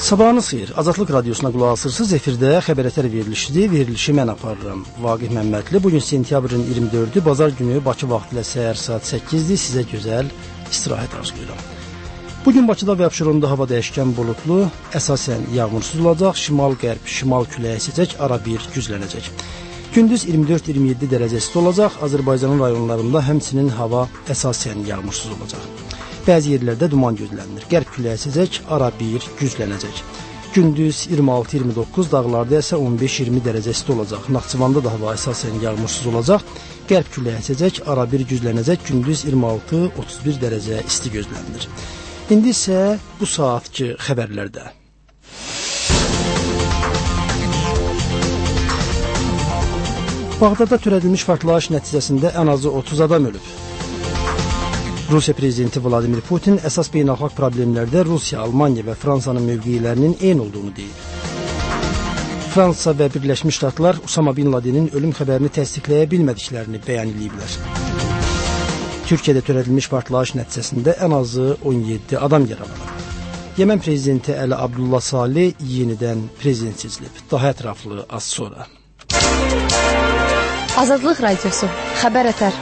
Sabahınız xeyir. Azadlıq Radiosuna qulaq asırsınız. Efirdə xəbər ətər verilişidir. Verilişi mən aparıram. Vaqif Məmmədli. Bugün sentyabrın 24-ü, bazar günü Bakı vaxtı ilə səhər saat 8-dir. Sizə gözəl istirahət arzulayıram. Bugün Bakıda və Abşeronda hava dəyişkən buludlu, əsasən yağmursuz olacaq. Şimal-qərb, şimal küləyi əsəcək, arabir güclənəcək. Gündüz 24-27 dərəcə isti olacaq. Azərbaycanın rayonlarında həmçinin hava əsasən yağmursuz olacaq. Bəzi yerlərdə duman gözlənilir. Qərb küləyi əsəcək, arabir güclənəcək. Gündüz 26-29, dağlarda isə 15-20 dərəcə isti olacaq. Naxçıvanda da hava əsasən yağmursuz olacaq. Qərb küləyi əsəcək, arabir güclənəcək. Gündüz 26-31 dərəcə isti gözlənilir. İndi isə bu saatki xəbərlərdə. Bağdadda törədilmiş partlayış nəticəsində ən azı 30 adam ölüb. Rusiya prezidenti Vladimir Putin əsas beynəlxalq problemlərdə Rusiya, Almaniya və Fransanın mövqelərinin eyni olduğunu deyib. Fransa və Birləşmiş Ştatlar Usama bin Ladenin ölüm xəbərini təsdiqləyə bilmədiklərini bəyan ediblər. Türkiyədə törədilmiş partlayış nəticəsində ən azı 17 adam yaralanıb. Yemen prezidenti Əli Abdullah Saleh yenidən prezident seçilib. Daha ətraflı az sonra. Azadlıq Radiosu, xəbər ətər.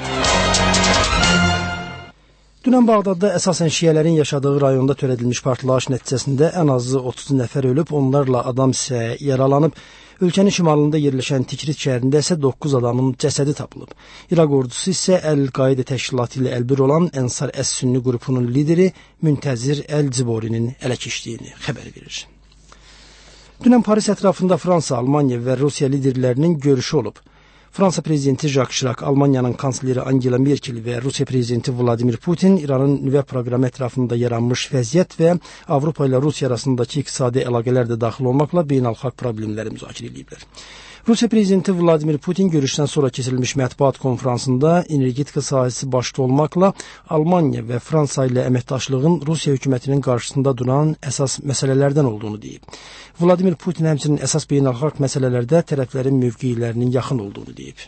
Dünən Bağdadda əsasən şiələrin yaşadığı rayonda törədilmiş partlayış nəticəsində ən azı 30 nəfər ölüb, onlarla adam isə yaralanıb. Ölkənin şimalında yerləşən Tikrit şəhərində isə 9 adamın cəsədi tapılıb. İraq ordusu isə Əl-Qaida təşkilatı ilə əlbir olan Ənsar Əs-Sünni qrupunun lideri Müntəzir Əl-Ciborinin ələ keçdiyini xəbər verir. Dünən Paris ətrafında Fransa, Almaniya və Rusiya liderlərinin görüşü olub. Fransa prezidenti Jacques Chirac, Almaniyanın kansleri Angela Merkel və Rusiya prezidenti Vladimir Putin İranın nüvə proqramı ətrafında yaranmış vəziyyət və Avropa ilə Rusiya arasındakı iqtisadi əlaqələr də daxil olmaqla beynəlxalq problemləri müzakirə ediblər. Rusiya prezidenti Vladimir Putin görüşdən sonra keçirilmiş mətbuat konfransında energetika sahəsi başda olmaqla Almaniya və Fransa ilə əməkdaşlığın Rusiya hökumətinin qarşısında duran əsas məsələlərdən olduğunu deyib. Vladimir Putin həmçinin əsas beynəlxalq məsələlərdə tərəflərin mövqelərinin yaxın olduğunu deyib.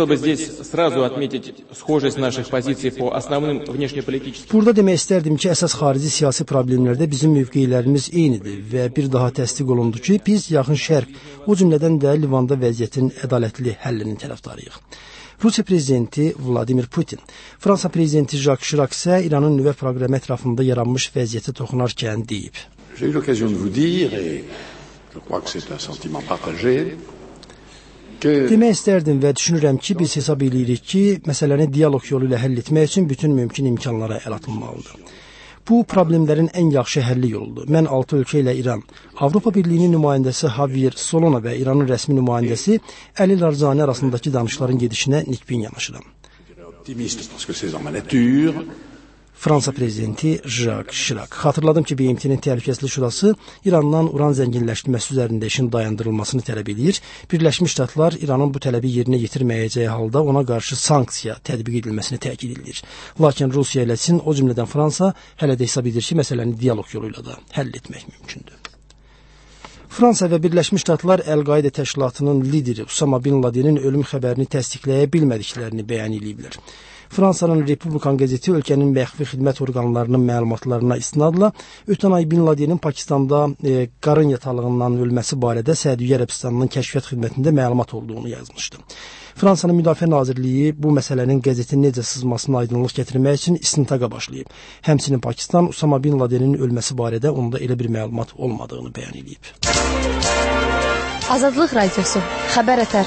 Burada demək istərdim ki, əsas xarici siyasi problemlərdə bizim mövqelərimiz eynidir və bir daha təsdiq olundu ki, biz yaxın şərq, o cümlədən də Livanda vəziyyətin ədalətli həllinin tərəfdarıyıq. Rusiya prezidenti Vladimir Putin, Fransa prezidenti Jacques Chirac isə İranın nüvə proqramı ətrafında yaranmış vəziyyətə toxunarkən deyib. J'ai eu l'occasion de vous dire, et je crois que c'est un sentiment partagé, demək istərdim və düşünürəm ki, biz hesab edirik ki, məsələni dialoq yolu ilə həll etmək üçün bütün mümkün imkanlara əl atılmalıdır. Bu, problemlərin ən yaxşı həlli yoludur. Mən 6 ölkə ilə İran, Avropa Birliyinin nümayəndəsi Javier Solana və İranın rəsmi nümayəndəsi Əli Larzani arasındakı danışıqların gedişinə nikbin yanaşıram. Fransa prezidenti Jacques Chirac. Xatırladım ki, BMT-nin Təhlükəsizlik Şurası İrandan uran zənginləşdirməsi üzərində işin dayandırılmasını tələb edir. Birləşmiş Ştatlar İranın bu tələbi yerinə yetirməyəcəyi halda ona qarşı sanksiya tətbiq edilməsini təkid edir. Lakin Rusiya ilə Çin, o cümlədən Fransa hələ də hesab edir ki, məsələni dialoq yolu ilə də həll etmək mümkündür. Fransa və Birləşmiş Ştatlar Əl-Qaida təşkilatının lideri Usama bin Ladenin ölüm xəbərini təsdiqləyə bilmədiklərini bəyan ediblər. Fransanın Republikan qəzeti ölkənin məxfi xidmət orqanlarının məlumatlarına istinadla ötən ay bin Ladenin Pakistanda qarın yatalığından ölməsi barədə Səudiyyə Ərəbistanının kəşfiyyat xidmətində məlumat olduğunu yazmışdı. Fransanın Müdafiə Nazirliyi bu məsələnin qəzetin necə sızmasına aydınlıq gətirmək üçün istintaqa başlayıb. Həmçinin Pakistan Usama bin Ladenin ölməsi barədə onda elə bir məlumat olmadığını bəyan edib. Azadlıq Radiosu, xəbər ətər.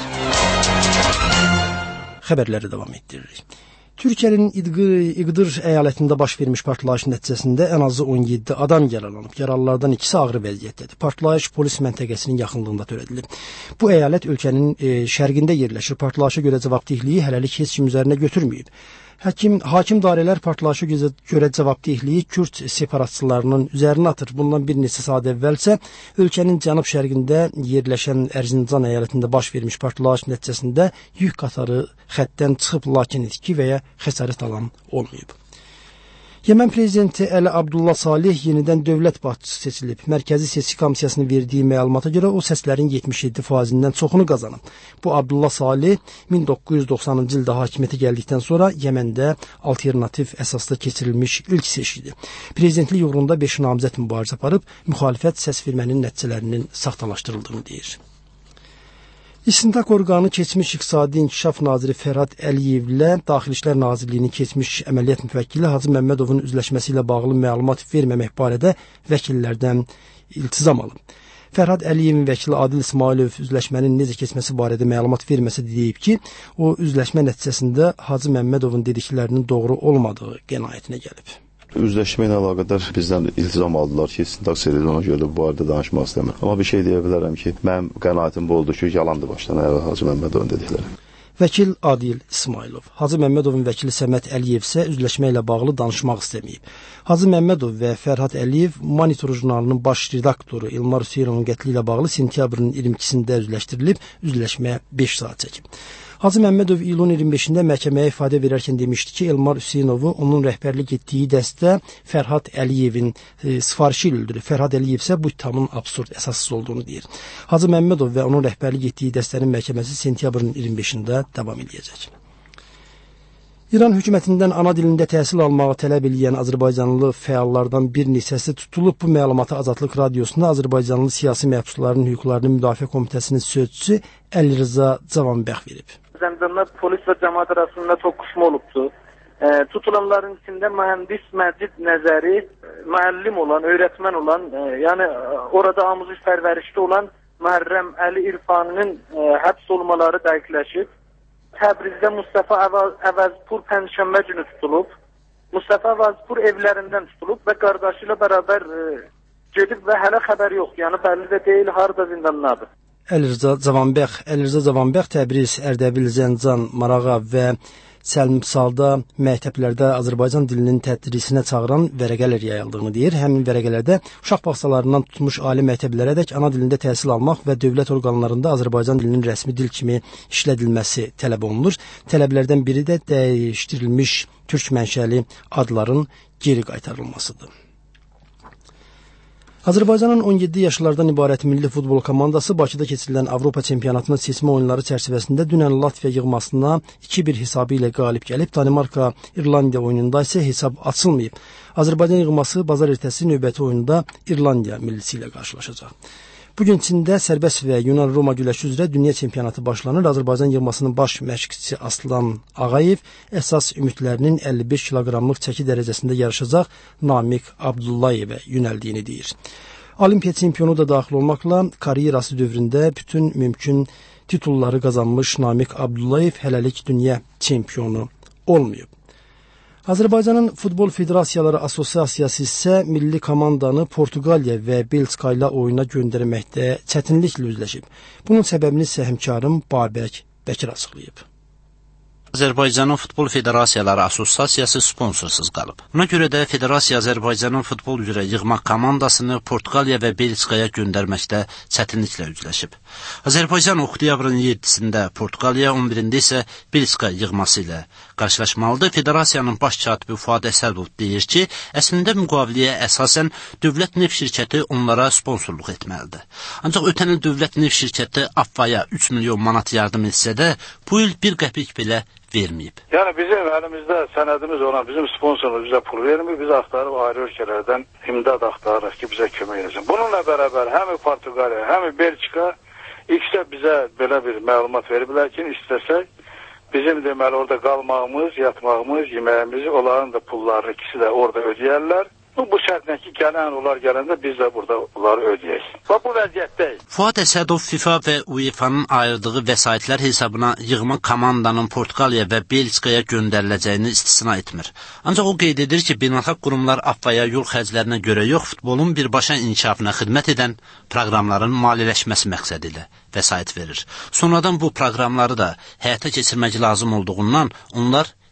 Xəbərləri davam etdiririk. Türkiyənin İqdır əyalətində baş vermiş partlayış nəticəsində ən azı 17 adam yaralanıb. Yaralılardan ikisi ağır vəziyyətdədir. Partlayış polis məntəqəsinin yaxınlığında törədilib. Bu əyalət ölkənin şərqində yerləşir. Partlayışa görə cavabdehliyi hələlik heç kim üzərinə götürməyib. Hakim dairələr partlayışa görə cavabdehliyi Kürd separatçılarının üzərinə atır. Bundan bir neçə saat əvvəlsə ölkənin cənub-şərqində yerləşən Ərzincan əyalətində baş vermiş partlayış nəticəsində yük qatarı xəttdən çıxıb, lakin itki və ya xəsarət alan olmayıb. Yemen prezidenti Əli Abdullah Salih yenidən dövlət başçısı seçilib. Mərkəzi Seçki Komissiyasının verdiyi məlumata görə o səslərin 77%-dən çoxunu qazanıb. Bu Abdullah Salih 1990-cı ildə hakimiyyətə gəldikdən sonra Yeməndə alternativ əsasda keçirilmiş ilk seçkidir. Prezidentlik uğrunda 5 namizəd mübarizə aparıb, müxalifət səs vermənin nəticələrinin saxtalaşdırıldığını deyir. İstintaq orqanı keçmiş İqtisadi İnkişaf naziri Fərhad Əliyevlə Daxili İşlər Nazirliyinin keçmiş əməliyyat müvəkkili Hacı Məmmədovun üzləşməsi ilə bağlı məlumat verməmək barədə vəkillərdən iltizam alıb. Fərhad Əliyevin vəkili Adil İsmailov üzləşmənin necə keçməsi barədə məlumat verməsə deyib ki, o üzləşmə nəticəsində Hacı Məmmədovun dediklərinin doğru olmadığı qənaətinə gəlib. Üzləşmə ilə əlaqədar bizdən iltizam aldılar ki, istintaq serilir, ona görə də bu barədə danışmaq istəmirəm. Amma bir şey deyə bilərəm ki, mənim qənaətim bu oldu ki, yalandır başdan ayağa Hacı Məmmədovun dedikləri. Vəkil Adil İsmailov. Hacı Məmmədovun vəkili Səməd Əliyev isə üzləşmə ilə bağlı danışmaq istəməyib. Hacı Məmmədov və Fərhad Əliyev Monitor jurnalının baş redaktoru İlmar Hüseynovun qətli ilə bağlı sentyabrın 22-sində üzləşdirilib, üzləşmə 5 saat çəkib. Hacı Məmmədov iyulun 25-də məhkəməyə ifadə verərkən demişdi ki, Elmar Hüseynovu onun rəhbərlik etdiyi dəstə Fərhad Əliyevin sifarişi ilə öldürüb. Fərhad Əliyev isə bu ittihamın absurd, əsassız olduğunu deyir. Hacı Məmmədov və onun rəhbərlik etdiyi dəstənin məhkəməsi sentyabrın 25-də davam edəcək. İran hökumətindən ana dilində təhsil almağı tələb edən Azərbaycanlı fəallardan bir neçəsi tutulub. Bu məlumatı Azadlıq Radiosunda Azərbaycanlı siyasi məhbusların hüquqlarını müdafiə komitəsinin sözçüsü Əlirza Cavanbəx verib. Zəndanda polis və cəmaət arasında toqquşma olubdu. Tutulanların içində mühəndis Məcid Nəzəri, müəllim olan, öyrətmən olan, yəni orada amuzuş pərvərişdə olan Mühərrəm Əli İrfaninin həbs olmaları dəqiqləşib. Təbrizdə Mustafa Əvəzpur pənşənbə günü tutulub. Mustafa Əvəzpur evlərindən tutulub və qardaşı ilə bərabər gedib və hələ xəbər yox. Yəni bəlli də deyil, harada zindandadır. Əlirza Cavanbəx Təbriz, Ərdəbil, Zəncan, Marağa və Səlmsalda məktəblərdə Azərbaycan dilinin tədrisinə çağıran vərəqələr yayıldığını deyir. Həmin vərəqələrdə uşaq bağçalarından tutmuş ali məktəblərədək ana dilində təhsil almaq və dövlət orqanlarında Azərbaycan dilinin rəsmi dil kimi işlədilməsi tələb olunur. Tələblərdən biri də dəyişdirilmiş türk mənşəli adların geri qaytarılmasıdır. Azərbaycanın 17 yaşlardan ibarət milli futbol komandası Bakıda keçirilən Avropa çempionatının seçmə oyunları çərçivəsində dünən Latviya yığmasına 2-1 hesabı ilə qalib gəlib. Danimarka-İrlandiya oyununda isə hesab açılmayıb. Azərbaycan yığması bazar ertəsi növbəti oyunda İrlandiya millisi ilə qarşılaşacaq. Bugün Çində sərbəst və Yunan-Roma güləşi üzrə dünya çempionatı başlanır. Azərbaycan yığmasının baş məşqçisi Aslan Ağayev əsas ümidlərinin 55 kiloqramlıq çəki dərəcəsində yarışacaq Namiq Abdullayevə yönəldiyini deyir. Olimpiya çempionu da daxil olmaqla karyerası dövründə bütün mümkün titulları qazanmış Namiq Abdullayev hələlik dünya çempionu olmayıb. Azərbaycanın Futbol Federasiyaları Assosiasiyası isə milli komandanı Portuqaliya və Belçika ilə oyuna göndərməkdə çətinliklə üzləşib. Bunun səbəbini isə həmkarım Babək Bəkir açıqlayıb. Azərbaycanın Futbol Federasiyaları Assosiasiyası sponsorsuz qalıb. Buna görə də Federasiya Azərbaycanın futbol üzrə yığma komandasını Portuqaliya və Belçikaya göndərməkdə çətinliklə üzləşib. Azərbaycan oktyabrın 7-sində Portuqaliya, 11-də isə Belçika yığması ilə qarşılaşmalıdır. Federasiyanın baş katibi Fuad Əsədov deyir ki, əslində müqaviləyə əsasən dövlət neft şirkəti onlara sponsorluq etməlidir. Ancaq ötən il dövlət neft şirkəti AFFA-ya 3 milyon manat yardım etsə də, bu il bir qəpik belə verməyib. Yəni bizim əlimizdə sənədimiz olan bizim sponsorlar bizə pul vermir. Biz axtarıb ayrı ölkələrdən imdad axtarırıq ki, bizə kömək edəcək. Bununla bərabər həm Portuqaliya, həm Belçika ikisi bizə belə bir məlumat veriblər ki, istəsək bizim deməli orada qalmağımız, yatmağımız, yeməyimizi, onların da pullarını ikisi də orada ödəyərlər. Bu şərtlə ki, onlar gələndə biz də burada onları ödəyək. Bu vəziyyətdəyik. Fuad Əsədov FIFA və UEFA-nın ayırdığı vəsaitlər hesabına yığma komandanın Portuqaliya və Belçikaya göndəriləcəyini istisna etmir. Ancaq o qeyd edir ki, beynəlxalq qurumlar AFFA-ya yol xərclərinə görə yox, futbolun birbaşa inkişafına xidmət edən proqramların maliyyələşməsi məqsədi ilə vəsait verir. Sonradan bu proqramları da həyata keçirmək lazım olduğundan onlar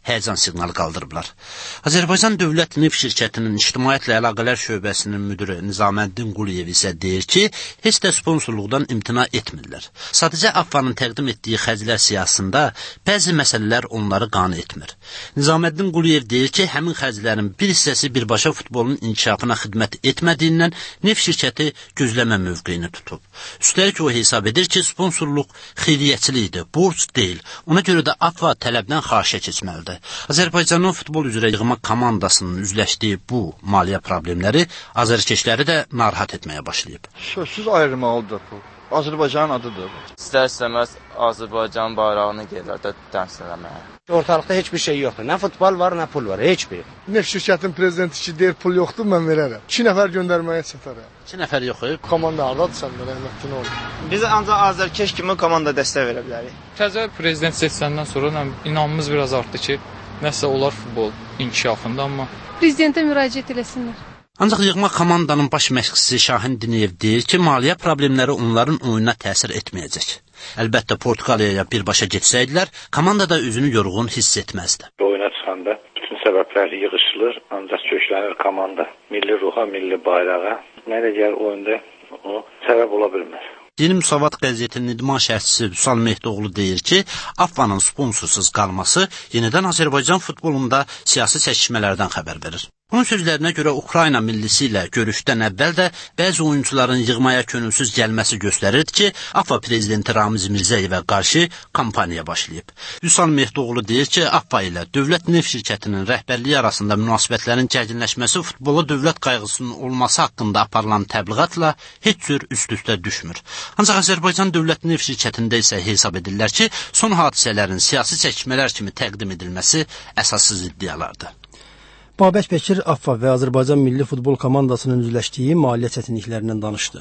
həyəcan siqnalı qaldırıblar. Azərbaycan Dövlət Neft Şirkətinin İctimaiyyətlə Əlaqələr Şöbəsinin müdiri Nizaməddin Quliyev isə deyir ki, heç də sponsorluqdan imtina etmirlər. Sadəcə AFFA-nın təqdim etdiyi xərclər siyasətində bəzi məsələlər onları qane etmir. Nizaməddin Quliyev deyir ki, həmin xərclərin bir hissəsi birbaşa futbolun inkişafına xidmət etmədiyindən neft şirkəti gözləmə mövqeyini tutub. Üstəlik o hesab edir ki, sponsorluq xeyriyyəçilikdir, borc deyil. Ona görə də AFFA tələbdən xahişə keçməlidir. Azərbaycanın futbol üzrə yığma komandasının üzləşdiyi bu maliyyə problemləri azərkeşləri də narahat etməyə başlayıb. Sözsüz ayrılmalıdır bu. Azərbaycanın adıdır. İstər-istəməz Azərbaycan bayrağını gəlirlər təmsil eləməyə. Ortalıqda heç bir şey yoxdur. Nə futbol var, nə pul var, heç bir. Neft şirkətinin prezidenti ki, deyir pul yoxdur, mən verərəm. 2 nəfər göndərməyə çatar. 2 nəfər yox. Komanda hardadır səndə, rəhmətli nə olur? Biz ancaq azərkeş kimi komanda dəstək verə bilərik. Təzə prezident seçsəndən sonra inamımız biraz artdı ki, nəsə olar futbol inkişafında, amma Prezidentə müraciət eləsinlər. Ancaq yığma komandanın baş məşqçisi Şahin Diniyev deyir ki, maliyyə problemləri onların oyununa təsir etməyəcək. Əlbəttə, Portuqaliyaya birbaşa getsəydilər, komanda da özünü yorğun hiss etməzdi. Oyuna çıxanda bütün səbəblər yığışılır, ancaq köklənir komanda. Milli ruha, milli bayrağa. Mənə gəlir oyunda o səbəb ola bilmir. Yeni Müsavat qəzetinin idman şərhçisi Vüsal Mehdoğlu deyir ki, AFFA-nın sponsorsuz qalması yenidən Azərbaycan futbolunda siyasi çəkişmələrdən xəbər verir. Onun sözlərinə görə Ukrayna millisi ilə görüşdən əvvəl də bəzi oyuncuların yığmaya könülsüz gəlməsi göstərir ki, AFFA prezidenti Ramiz Mirzəyevə qarşı kampaniya başlayıb. Vüsal Mehdoğlu deyir ki, AFFA ilə Dövlət Neft Şirkətinin rəhbərliyi arasında münasibətlərin gərginləşməsi futbola dövlət qayğısının olması haqqında aparılan təbliğatla heç cür üst-üstə düşmür. Ancaq Azərbaycan Dövlət Neft Şirkətində isə hesab edirlər ki, son hadisələrin siyasi çəkişmələr kimi təqdim edilməsi əsassız iddialardır. Babək Bəkir AFFA və Azərbaycan Milli Futbol komandasının üzləşdiyi maliyyə çətinliklərindən danışdı.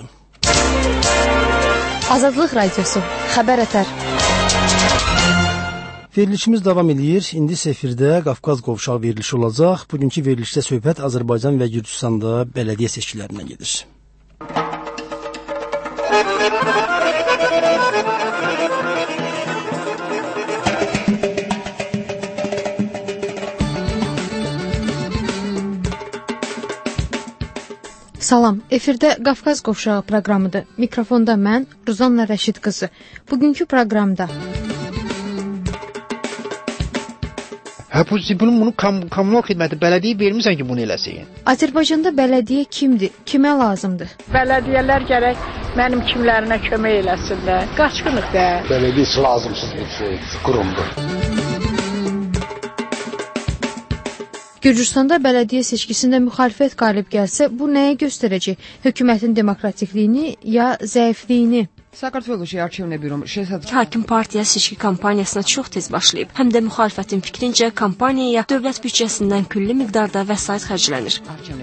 Azadlıq Radiosu, xəbər ətər. Verilişimiz davam edir. İndi efirdə Qafqaz qovşağı verilişi olacaq. Bugünkü verilişdə söhbət Azərbaycan və Gürcüstanda bələdiyyə seçkilərindən gedir. Salam, efirdə Qafqaz qovşağı proqramıdır. Mikrofonda mən, Ruzanna Rəşid qızı. Bugünkü proqramda Bunu kommunal xidməti bələdiyyə vermirsən ki, bunu eləsin. Azərbaycanda bələdiyyə kimdir? Kimə lazımdır? Bələdiyyələr gərək mənim kimlərinə kömək eləsinlər. Qaçqınıq da. Bələdiyyə lazımsız bir qurumdur. Gürcüstanda bələdiyyə seçkisində müxalifət qalib gəlsə, bu nəyə göstərəcək? Hökumətin demokratikliyini ya zəifliyini? Hakim partiya seçki kampaniyasına çox tez başlayıb. Həm də müxalifətin fikrincə kampaniyaya dövlət büdcəsindən külli miqdarda vəsait xərclənir.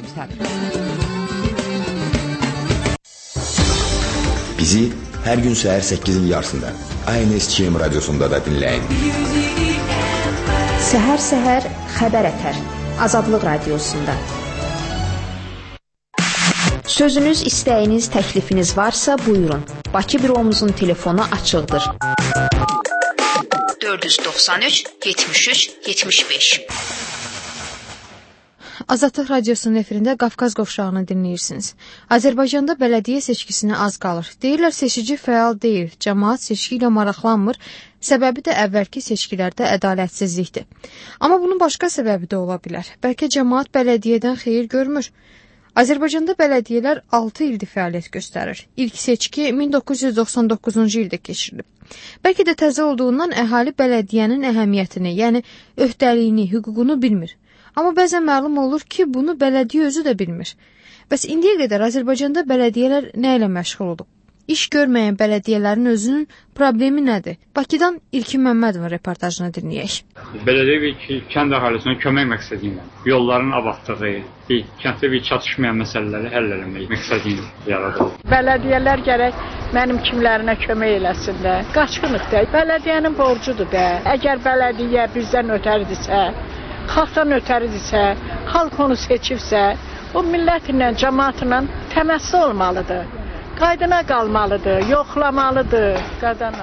Bizi hər gün səhər 8-in yarısında ANS-KM radiosunda da dinləyin. Səhər-səhər xəbər ətər. Azadlıq Radiosunda. Sözünüz, istəyiniz, təklifiniz varsa buyurun. Bakı büromuzun telefonu açıqdır. 493 73 75. Azadlıq Radiosunun efirində Qafqaz qovşağını dinləyirsiniz. Azərbaycanda bələdiyyə seçkisinə az qalır. Deyirlər seçici fəal deyil, cəmaət seçki ilə maraqlanmır. Səbəbi də əvvəlki seçkilərdə ədalətsizlikdir. Amma bunun başqa səbəbi də ola bilər. Bəlkə cəmaət bələdiyyədən xeyir görmür. Azərbaycanda bələdiyyələr 6 ildir fəaliyyət göstərir. İlk seçki 1999-cu ildə keçirilib. Bəlkə də təzə olduğundan əhali bələdiyyənin əhəmiyyətini, yəni öhdəliyini, hüququnu bilmir. Amma bəzən məlum olur ki, bunu bələdiyyə özü də bilmir. Bəs indiyə qədər Azərbaycanda bələdiyyələr nə ilə məşğul olub? İş görməyən bələdiyyələrin özünün problemi nədir? Bakıdan İlkin Məmmədovun reportajını dinləyək. Bələdiyyə kənd əhalisinə kömək məqsədi ilə yolların abadlığı, kənddə çatışmayan məsələləri həll etmək məqsədi ilə yaradılıb. Bələdiyyələr gərək mənim kimlərinə kömək eləsinlər. Qaçqınıq da. Bələdiyyənin borcudur da. Əgər bələdiyyə bizdən ötəridirsə, xalqdan ötəridirsə, xalq onu seçibsə, o millətlə, cəmaatla təməssü olmalıdır. Qaydına qalmalıdır, yoxlamalıdır, qazanmalıdır.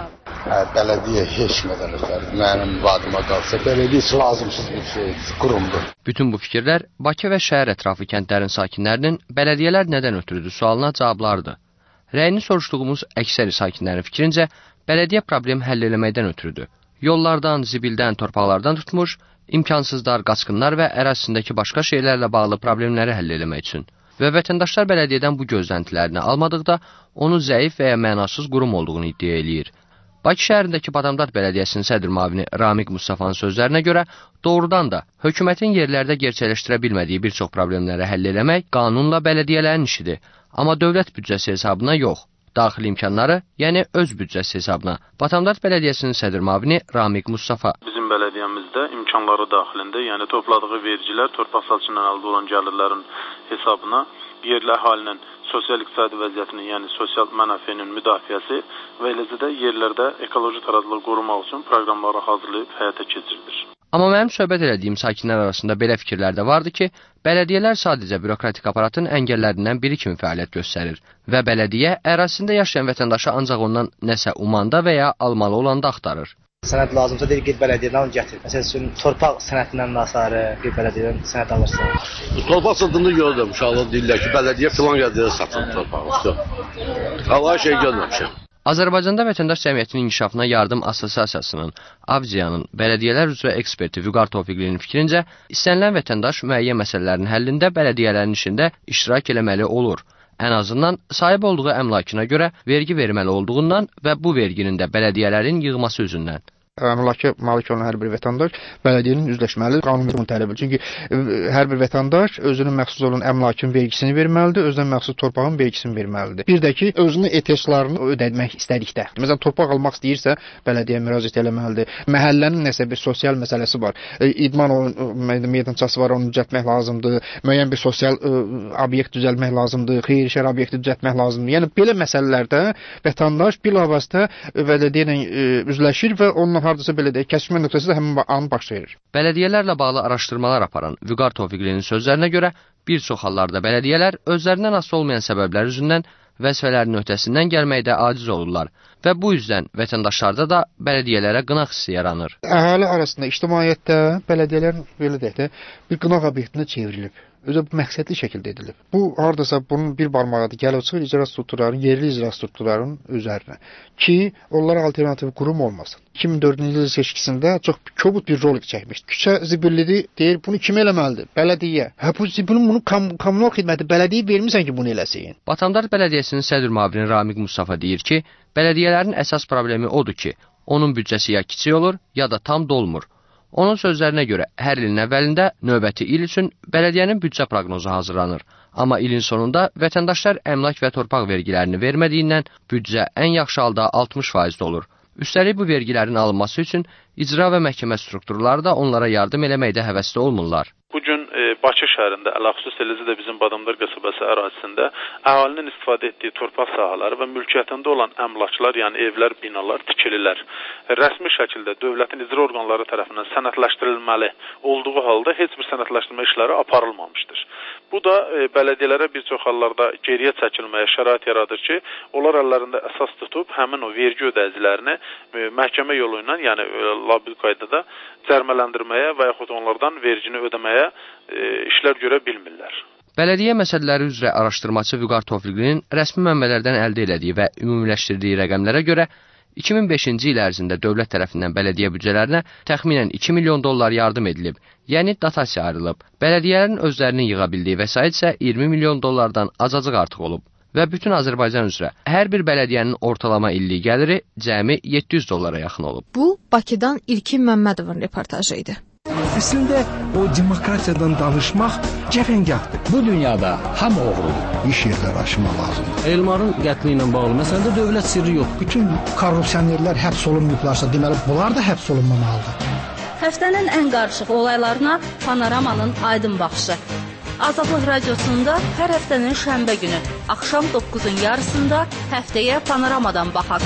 Bələdiyyə heç nədən ötər. Mənim vadıma qalsa, bələdiyyə heç lazımsız bir şey, qurumdur. Bütün bu fikirlər Bakı və şəhər ətrafı kəndlərin sakinlərinin bələdiyyələr nədən ötürüdür sualına cavablardır. Rəyini soruşduğumuz əksəri sakinlərin fikrincə, bələdiyyə problem həll eləməkdən ötürüdür. Yollardan, zibildən, torpaqlardan tutmuş, imkansızlar, qaçqınlar və ərazisindəki başqa şeylərlə bağlı problemləri həll eləmək üçün. Və vətəndaşlar bələdiyyədən bu gözləntilərini almadıqda, onu zəif və ya mənasız qurum olduğunu iddia eləyir. Bakı şəhərindəki Badamdar Bələdiyyəsinin sədr müavini Ramiq Mustafanın sözlərinə görə, doğrudan da hökumətin yerlərdə gerçəkləşdirə bilmədiyi bir çox problemləri həll eləmək qanunla bələdiyyələrin işidir. Amma dövlət büdcəsi hesabına yox, daxili imkanları, yəni öz büdcəsi hesabına. Badamdar Bələdiyyəsinin sədr müavini Ramiq Mustafa. Bizim bələdiyyəmizdə imkanları daxilində, yəni topladığı vergilər, torpaq salçından əldə olan gəlirlərin hesabına yerli əhalinin sosial-iqtisadi vəziyyətinin, yəni sosial mənafenin müdafiəsi və eləcə də yerlərdə ekoloji tarazlığı qorumaq üçün proqramları hazırlayıb həyata keçirilir. Amma mənim söhbət elədiyim sakinlər arasında belə fikirlər də vardı ki, bələdiyyələr sadəcə bürokratik aparatın əngəllərindən biri kimi fəaliyyət göstərir və bələdiyyə ərazisində yaşayan vətəndaşı ancaq ondan nəsə umanda və ya almalı olanda axtarır. Sənəd lazımsa deyir, get bələdiyyədən al, gətir. Məsələn üçün, torpaq sənədindən nasarı, get bələdiyyədən sənəd alırsan. Torpaq satında gördüm, uşaqlar deyirlər ki, bələdiyyə filan yerdə satın torpağı. Allah şey görməmişəm. Azərbaycanda Vətəndaş Cəmiyyətinin İnkişafına Yardım Assosiasiyasının, Avziyanın bələdiyyələr üzrə eksperti Vüqar Tofiqlinin fikrincə, istənilən vətəndaş müəyyən məsələlərin həllində bələdiyyələrin işində iştirak eləməli olur. Ən azından sahib olduğu əmlakına görə vergi verməli olduğundan və bu verginin də bələdiyyələrin yığması üzündən. Əmlaka malik olan hər bir vətəndaş bələdiyyənin üzləşməli, qanun bunu tələb edir. Çünki hər bir vətəndaş özünün məxsus olan əmlakın vergisini verməlidir, özünə məxsus torpağın vergisini verməlidir. Bir də ki, özünün ehtiyaclarını ödəmək istədikdə. Məsələn, torpaq almaq istəyirsə, bələdiyyə müraciət eləməlidir. Məhəllənin nəsə bir sosial məsələsi var. İdman meydançası var, onu düzəltmək lazımdır. Müəyyən bir sosial obyekt düzəltmək lazımdır. Xeyirşər obyekti düzəltmək lazımdır. Yəni belə məsələlərdə vətəndaş bilavasitə bələdiyyə ilə üzləşir və onunla hardasa belə deyək, kəsmə nöqtəsi də həmin an baş verir. Bələdiyyələrlə bağlı araşdırmalar aparan Vüqar Tofiqlinin sözlərinə görə, bir çox hallarda bələdiyyələr özlərindən asılı olmayan səbəblər üzündən vəzifələrinin öhdəsindən gəlməkdə aciz olurlar və bu üzdən vətəndaşlarda da bələdiyyələrə qınaq hissi yaranır. Əhali arasında ictimaiyyətdə bələdiyyələr belə deyək də bir qınaq obyektinə çevrilib. Özü məqsədli şəkildə edilib. Bu hardasa bunun bir barmağıdır gəlib çıxır icra strukturlarının, yerli icra strukturlarının üzərinə ki, onlara alternativ qurum olmasın. 2004-cü il seçkisində çox kobud bir rolik çəkmişdi. Küçə zibillidir, deyir, bunu kim eləməlidir? Bələdiyyə. Bu zibilin bunu kommunal xidməti bələdiyyə vermirsən ki, bunu eləsin. Badamdar Bələdiyyəsinin sədr müavini Ramiq Mustafa deyir ki, bələdiyyələrin əsas problemi odur ki, onun büdcəsi ya kiçik olur, ya da tam dolmur. Onun sözlərinə görə, hər ilin əvvəlində növbəti il üçün bələdiyyənin büdcə proqnozu hazırlanır. Amma ilin sonunda vətəndaşlar əmlak və torpaq vergilərini vermədiyindən büdcə ən yaxşı halda 60% olur. Üstəlik bu vergilərin alınması üçün icra və məhkəmə strukturları da onlara yardım eləməkdə həvəsli olmurlar. Bugün Bakı şəhərində, ələxüsus eləcə də bizim Badamdar qəsəbəsi ərazisində əhalinin istifadə etdiyi torpaq sahələri və mülkiyyətində olan əmlaklar, yəni evlər, binalar tikililər. Rəsmi şəkildə dövlətin icra orqanları tərəfindən sənədləşdirilməli olduğu halda heç bir sənədləşdirmə işləri aparılmamışdır. Bu da bələdiyyələrə bir çox hallarda geriyə çəkilməyə şərait yaradır ki, onlar əllərində əsas tutub həmin o vergi ödəyicilərini məhkəmə yolu ilə, yəni labil qaydada cərimələndirməyə və yaxud onlardan vergini ödəməyə işlər görə bilmirlər. Bələdiyyə məsələləri üzrə araşdırmaçı Vüqar Tofiqlinin rəsmi mənbələrdən əldə elədiyi və ümumiləşdirdiyi rəqəmlərə görə 2005-ci il ərzində dövlət tərəfindən bələdiyyə büdcələrinə təxminən 2 milyon dollar yardım edilib, yəni dotasiya ayrılıb. Bələdiyyələrin özlərinin yığa bildiyi vəsait isə 20 milyon dollardan azacıq artıq olub. Və bütün Azərbaycan üzrə hər bir bələdiyyənin ortalama illik gəliri cəmi 700 dollara yaxın olub. Bu, Bakıdan İlkin Məmmədovun reportajı idi. Əslində o demokratiyadan danışmaq cəfəngahdır. Bu dünyada hamı oğrudur. İş yerləri açmaq lazımdır. Elmarın qətli ilə bağlı məsələdə dövlət sirri yox. Bütün korrupsionerlər həbs olunmayıblarsa, deməli bunlar da həbs olunmamalıdır. Həftənin ən qarışıq olaylarına Panoramanın aydın baxışı. Azadlıq radiosunda hər həftənin şənbə günü axşam 9-un yarısında həftəyə Panoramadan baxaq.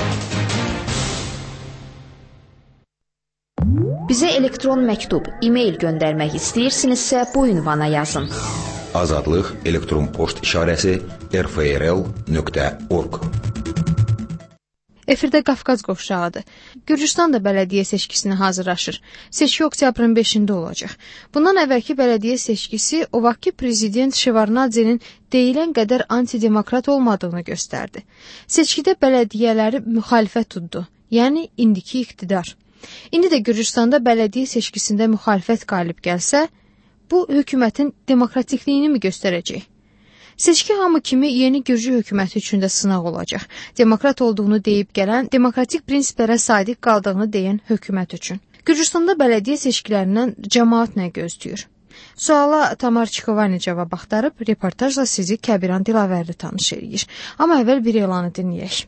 Bizə elektron məktub, e-mail göndərmək istəyirsinizsə bu ünvana yazın. Azadlıq elektron post işarəsi rfrl.org. Efirdə Qafqaz qovşağıdır. Gürcüstan da bələdiyyə seçkisinə hazırlaşır. Seçki oktyabrın 5-də olacaq. Bundan əvvəlki bələdiyyə seçkisi o vaxtki prezident Şevarnadzenin deyilən qədər antidemokrat olmadığını göstərdi. Seçkidə bələdiyyələri müxalifət tutdu, yəni indiki iqtidar. İndi də Gürcüstanda bələdiyyə seçkisində müxalifət qalib gəlsə, bu hökumətin demokratikliyini mi göstərəcək? Seçki hamı kimi yeni Gürcü hökuməti üçün də sınaq olacaq. Demokrat olduğunu deyib gələn, demokratik prinsiplərə sadiq qaldığını deyən hökumət üçün. Gürcüstanda bələdiyyə seçkilərindən cəmaət nə gözləyir? Suala Tamar Çikovani cavab axtarıb, reportajla sizi Kəbiran Dilavərli tanış edir. Amma əvvəl bir elanı dinləyək.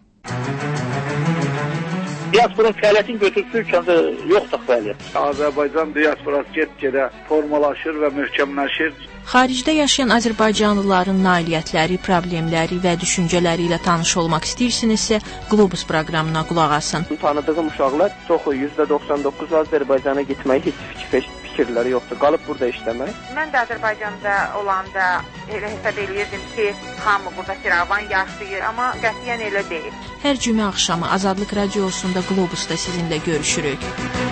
Diasporun fəaliyyətini götürsün ölkəndə yoxdur fəaliyyət. Azərbaycan diasporası get-gedə formalaşır və möhkəmləşir. Xaricdə yaşayan Azərbaycanlıların nailiyyətləri, problemləri və düşüncələri ilə tanış olmaq istəyirsinizsə, Globus proqramına qulaq asın. Tanıdığım uşaqlar çoxu %99 Azərbaycana getməyi heç fikirləri yoxdur. Qalıb burada işləmək. Mən də Azərbaycanda olanda elə hesab eləyirdim ki, hamı burada firavan yaşayır, amma qətiyyən elə deyil. Hər cümə axşamı Azadlıq Radiosunda Globusda sizinlə görüşürük.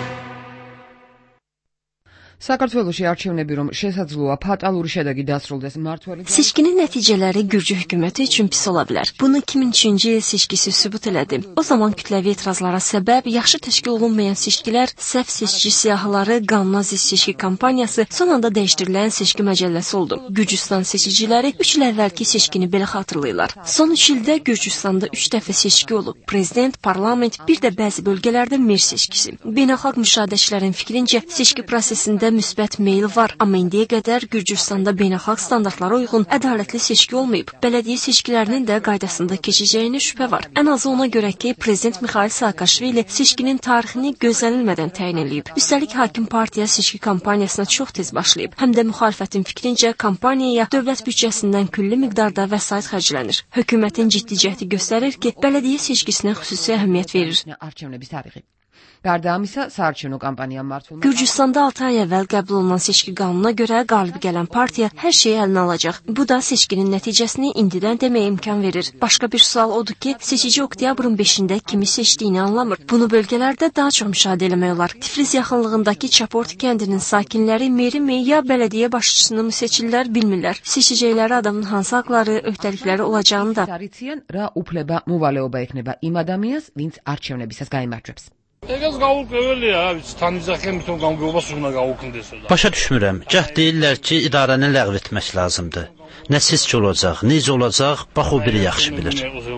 საქართველოში არჩევნები რომ შესაძლოა ფატალური შედეგი დასრულდეს მმართველი Seçkinin nəticələri Gürcü hökuməti üçün pis ola bilər. Bunu 2003-cü il seçkisi sübut elədi. O zaman kütləvi etirazlara səbəb yaxşı təşkil olunmayan seçkilər, səhv seçki siyahıları, qanuna zidd seçki kampaniyası, son anda dəyişdirilən seçki məcəlləsi oldu. Gürcüstan seçiciləri 3 il əvvəlki seçkini belə xatırlayırlar. Son 3 ildə Gürcüstanda 3 dəfə seçki olub. Prezident, parlament, bir də bəzi bölgələrdə mer seçkisi. Beynəlxalq müşahidəçilərin fikrincə seçki prosesində müsbət meyl var, amma indiyə qədər Gürcüstanda beynəlxalq standartlara uyğun ədalətli seçki olmayıb. Bələdiyyə seçkilərinin də qaydasında keçəcəyinə şübhə var. Ən azı ona görə ki, Prezident Mikhail Saakashvili seçkinin tarixini gözlənilmədən təyin edib. Üstəlik hakim partiya seçki kampaniyasına çox tez başlayıb. Həm də müxalifətin fikrincə kampaniyaya dövlət büdcəsindən külli miqdarda vəsait xərclənir. Hökumətin ciddi cəhdi göstərir ki, bələdiyyə seçkisinə xüsusi əhəmiyyət verir. Qərdamisa saarçıno kampaniya martında Gürcüstanda 6 ay əvvəl qəbul olunan seçki qanununa görə qalib gələn partiya hər şeyi əlinə alacaq. Bu da seçkinin nəticəsini indidən deməyə imkan verir. Başqa bir sual odur ki, seçici oktyabrın 5-də kimi seçdiyini anlamır. Bunu bölgələrdə daha çox müşahidə eləmək olar. Tiflis yaxınlığındakı Çaport kəndinin sakinləri meri ya bələdiyyə başçısını mı seçirlər bilmirlər. Seçəcəkləri adamın hansı haqları, öhdəlikləri olacağını da. Რა უფლება მოვალეობა ექნება იმ ადამიანს, ვინც არჩევნებისას გაიმარჯვებს. Başa düşmürəm. Gah deyirlər ki, idarəni ləğv etmək lazımdır. Nə seçki olacaq, necə olacaq, bax o biri yaxşı bilir.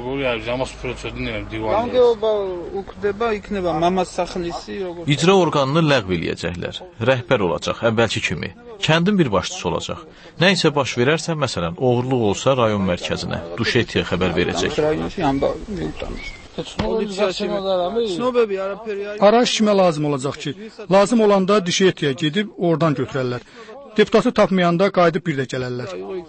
İcra orqanını ləğv eləyəcəklər. Rəhbər olacaq, əvvəlki kimi. Kəndin bir başçısı olacaq. Nə isə baş verərsə, məsələn, oğurluq olsa rayon mərkəzinə, Duşetiyə xəbər verəcək. Araş kimə lazım olacaq ki? Lazım olanda Duşetiyə gedib oradan götürərlər. Deputatı tapmayanda qayıdıb bir də gələrlər.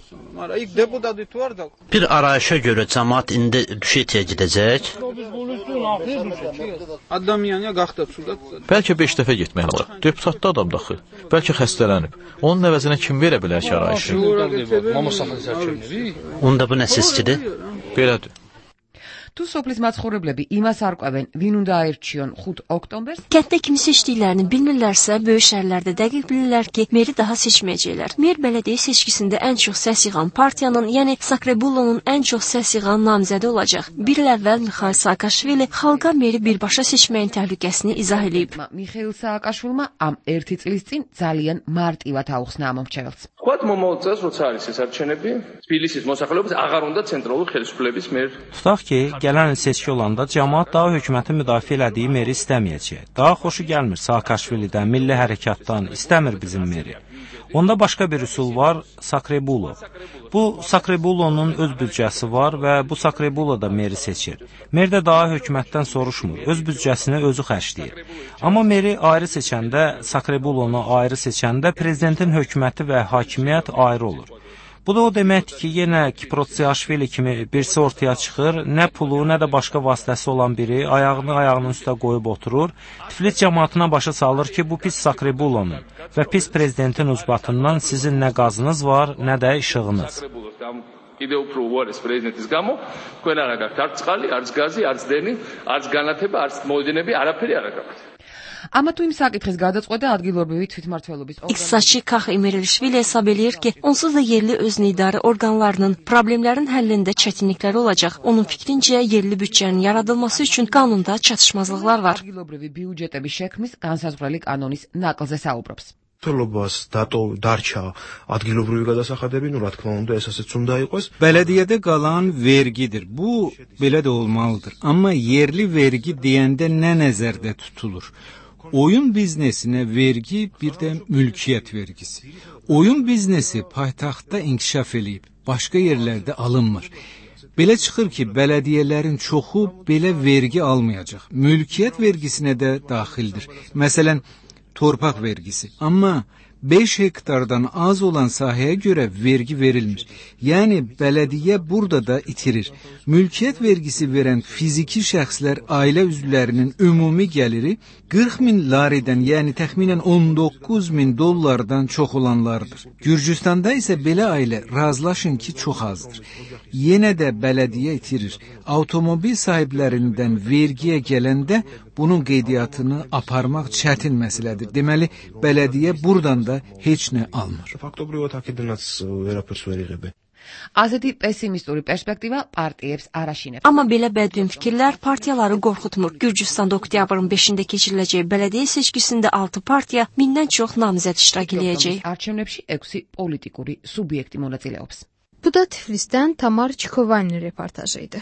Bir arayışa görə cəmaət indi Duşetiyə gedəcək. Bəlkə 5 dəfə getmək olar. Deputatda adam daxı. Bəlkə xəstələnib. Onun əvəzinə kim verə bilər ki arayışı? Onda bu nə seçkidir? Belədir. Tu soplis mაცხოვრებლები იმას არ ყვევენ, ვინ უნდა აირჩიონ 5 ოქტომბერს. Kənddə kimi seçdiklərini bilmirlərsə, böyük şəhərlərdə dəqiq bilirlər ki, meri daha seçməyəcəklər. Mer bələdiyyə seçkisində ən çox səs yığan partiyanın, yəni Sakrebulonun ən çox səs yığan namizədi olacaq. Bir il əvvəl Mikhail Saakashvili xalqa meri birbaşa seçməyin təhlükəsini izah edib. Mikhail Saakashvilma am 1 წლის წინ ძალიან მარტივად აუხსნა ამ მომრჩეველს. Თქვათ მომავალ როცა არის ეს არჩევნები, თბილისის მოსახლეობას აღარ უნდა ცენტრალური ხელისუფლების მიერ. Tutaq ki, gələn il seçki olanda cəmaət daha hökumətin müdafiə elədiyi meri istəməyəcək. Daha xoşu gəlmir Saakashvilidən, Milli Hərəkatdan, istəmir bizim meri. Onda başqa bir üsul var, Sakrebulo. Bu Sakrebulonun öz büdcəsi var və bu Sakrebulo da meri seçir. Mer də daha hökumətdən soruşmur, öz büdcəsini özü xərcləyir. Amma meri ayrı seçəndə, Sakrebulonu ayrı seçəndə prezidentin hökuməti və hakimiyyət ayrı olur. Bu da o deməkdir ki, yenə Kiprotziaşvili kimi birisi ortaya çıxır, nə pulu, nə də başqa vasitəsi olan biri ayağını ayağının üstə qoyub oturur, Tiflis cəmaatına başa salır ki, bu pis Sakrebulonun və pis prezidentin ucbatından sizin nə qazınız var, nə də işığınız. კიდევ უფრო უარეს პრეზიდენტის გამო თქვენ არ გაქვთ არც წყალი, არც გაზი, არც დენი, არც განათება, არც მოედნები, არაფერი არ გაქვთ. Ama tu im sakitxiz გადაწყვეტა ადგილობრივი თვითმმართველობის İqtisadçı Kax Emirelishvili hesab eləyir ki, onsuz da yerli özünü idarə orqanlarının problemlərin həllində çətinlikləri olacaq. Onun fikrincə, yerli büdcənin yaradılması üçün qanunda çatışmazlıqlar var. ადგილობრივი ბიუჯეტების შექმნის განსაზღვრელი კანონის ნაკლზე საუბრობს. მმართველობას დარჩა ადგილობრივი გადასახადები, რა თქმა უნდა, ეს ასეც უნდა იყოს. Belediyede qalan vergidir. Bu belə də olmalıdır. Amma yerli vergi deyəndə nə nəzərdə tutulur? Oyun biznesinə vergi bir də mülkiyyət vergisi. Oyun biznesi paytaxtda inkişaf eləyib, başqa yerlərdə alınmır. Belə çıxır ki, bələdiyyələrin çoxu belə vergi almayacaq. Mülkiyyət vergisinə də daxildir. Məsələn, torpaq vergisi. Amma 5 hektardan az olan sahəyə görə vergi verilmir. Yəni, bələdiyyə burada da itirir. Mülkiyyət vergisi verən fiziki şəxslər ailə üzvlərinin ümumi gəliri 40.000 laridən, yəni təxminən 19.000 dollardan çox olanlardır. Gürcüstanda isə belə ailə razılaşın ki, çox azdır. Yenə də bələdiyyə itirir. Avtomobil sahiblərindən vergiyə gələndə bunun qeydiyyatını aparmaq çətin məsələdir. Deməli, bələdiyyə buradan da heç nə almır. Faktobრივად აქედანაც ვერაფერს ვერ იღებენ. Aseti pessimisturi perspektiva partiyəbs araşinib. Amma belə bədbin fikirlər partiyaları qorxutmur. Gürcüstanda oktyabrın 5-də keçiriləcək bələdiyyə seçkisində 6 partiya 1000-dən çox namizəd iştirak edəcək. Arşivləbşi 6 politikuri subyekti მონაწილეობს. Bu da Tiflisdən Tamar Çikovanin reportajı idi.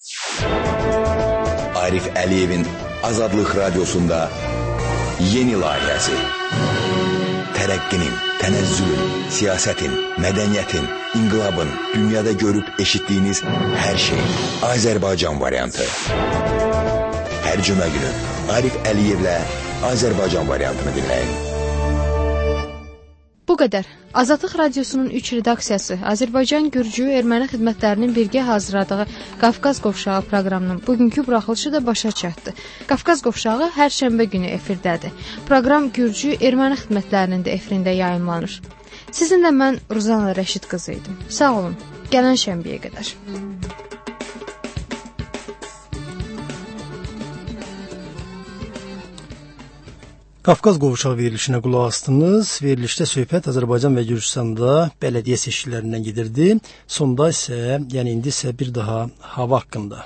Arif Əliyevin Azadlıq Radiosunda yeni layihəsi. Tərəqqinin, tənəzzülün, siyasətin, mədəniyyətin, inqilabın, dünyada görüb eşitdiyiniz hər şey. Azərbaycan variantı. Hər cümə günü Arif Əliyevlə Azərbaycan variantını dinləyin. Bu qədər. Azadlıq Radiosunun 3 redaksiyası Azərbaycan Gürcü erməni xidmətlərinin birgə hazırladığı Qafqaz Qovşağı proqramının bugünkü buraxılışı da başa çatdı. Qafqaz Qovşağı hər şənbə günü efirdədir. Proqram Gürcü erməni xidmətlərinin də efirində yayımlanır. Sizinlə mən Ruzana Rəşid qızı idim. Sağ olun. Gələn şənbəyə qədər. Qafqaz Qovşağı verilişinə qulaq asdınız. Verilişdə söhbət Azərbaycan və Gürcüstanda bələdiyyə seçkilərindən gedirdi. Sonda isə, yəni indi isə bir daha hava haqqında.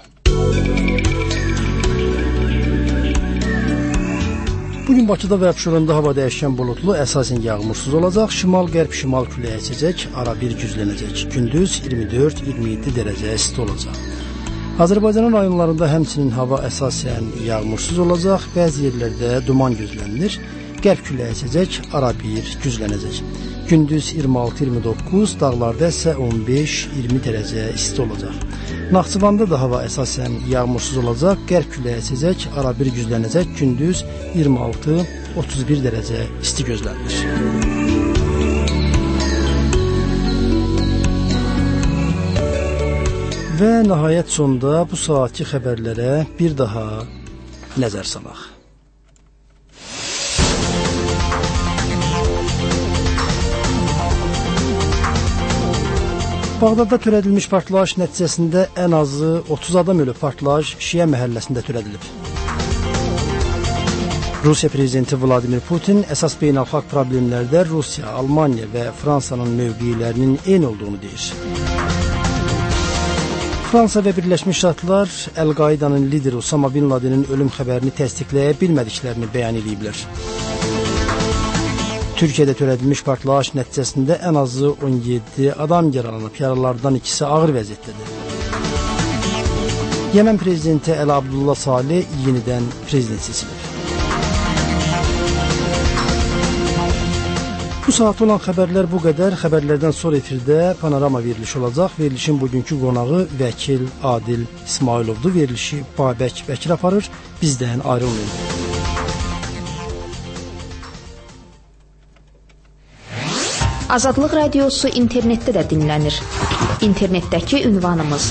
Bugün Bakıda və Abşeronda hava dəyişkən buludlu, əsasən yağmursuz olacaq. Şimal-qərb şimal küləyi əsəcək, ara bir güclənəcək. Gündüz 24-27 dərəcə isti olacaq. Azərbaycanın rayonlarında həmçinin hava əsasən yağmursuz olacaq, bəzi yerlərdə duman gözlənilir. Qərb küləyi əsəcək, ara bir güclənəcək. Gündüz 26-29, dağlarda isə 15-20 dərəcə isti olacaq. Naxçıvanda da hava əsasən yağmursuz olacaq, qərb küləyi əsəcək, ara bir güclənəcək, gündüz 26-31 dərəcə isti gözlənilir. Və nəhayət sonda bu saatki xəbərlərə bir daha nəzər salaq. Bağdadda törədilmiş partlayış nəticəsində ən azı 30 adam ölüb. Partlayış Şiə məhəlləsində törədilib. Rusiya prezidenti Vladimir Putin əsas beynəlxalq problemlərdə Rusiya, Almaniya və Fransanın mövqelərinin eyni olduğunu deyir. Fransa və Birləşmiş Ştatlar Əl-Qaidanın lideri Osama Bin Ladenin ölüm xəbərini təsdiqləyə bilmədiklərini bəyan ediblər. Türkiyədə törədilmiş partlayış nəticəsində ən azı 17 adam yaralanıb, yaralardan ikisi ağır vəziyyətdədir. Yemen prezidenti Əli Abdullah Saleh yenidən prezident seçilib. Bu saat olan xəbərlər bu qədər. Xəbərlərdən sonra efirdə panorama verilişi olacaq. Verilişin bugünkü qonağı vəkil Adil İsmailovdur. Verilişi Babək Bəkir aparır. Bizdən ayrılmayın. Azadlıq Radiosu internetdə də dinlənir. İnternetdəki ünvanımız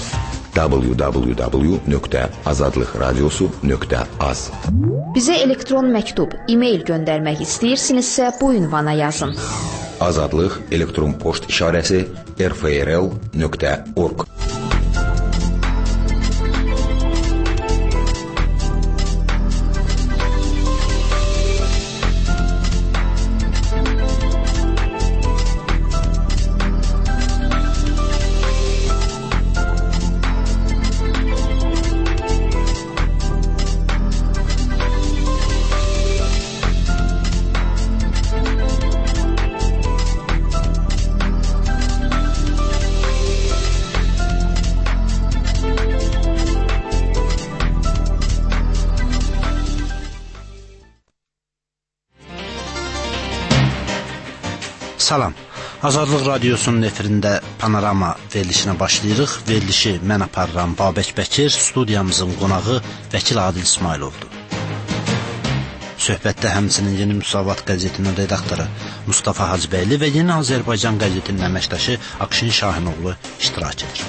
www.azadlıqradiosu.az. Bizə elektron məktub, e-mail göndərmək istəyirsinizsə bu ünvana yazın. Azadlıq elektron poçt işarəsi rfrl.org. Salam. Azadlıq Radiosunun efirində Panorama verilişinə başlayırıq. Verilişi mən aparıram Babək Bəkir, studiyamızın qonağı Vəkil Adil İsmailovdur. Söhbətdə həmçinin Yeni Müsavat qəzetinin redaktoru Mustafa Hacıbəyli və Yeni Azərbaycan qəzetinin əməkdaşı Akşin Şahinoğlu iştirak edir.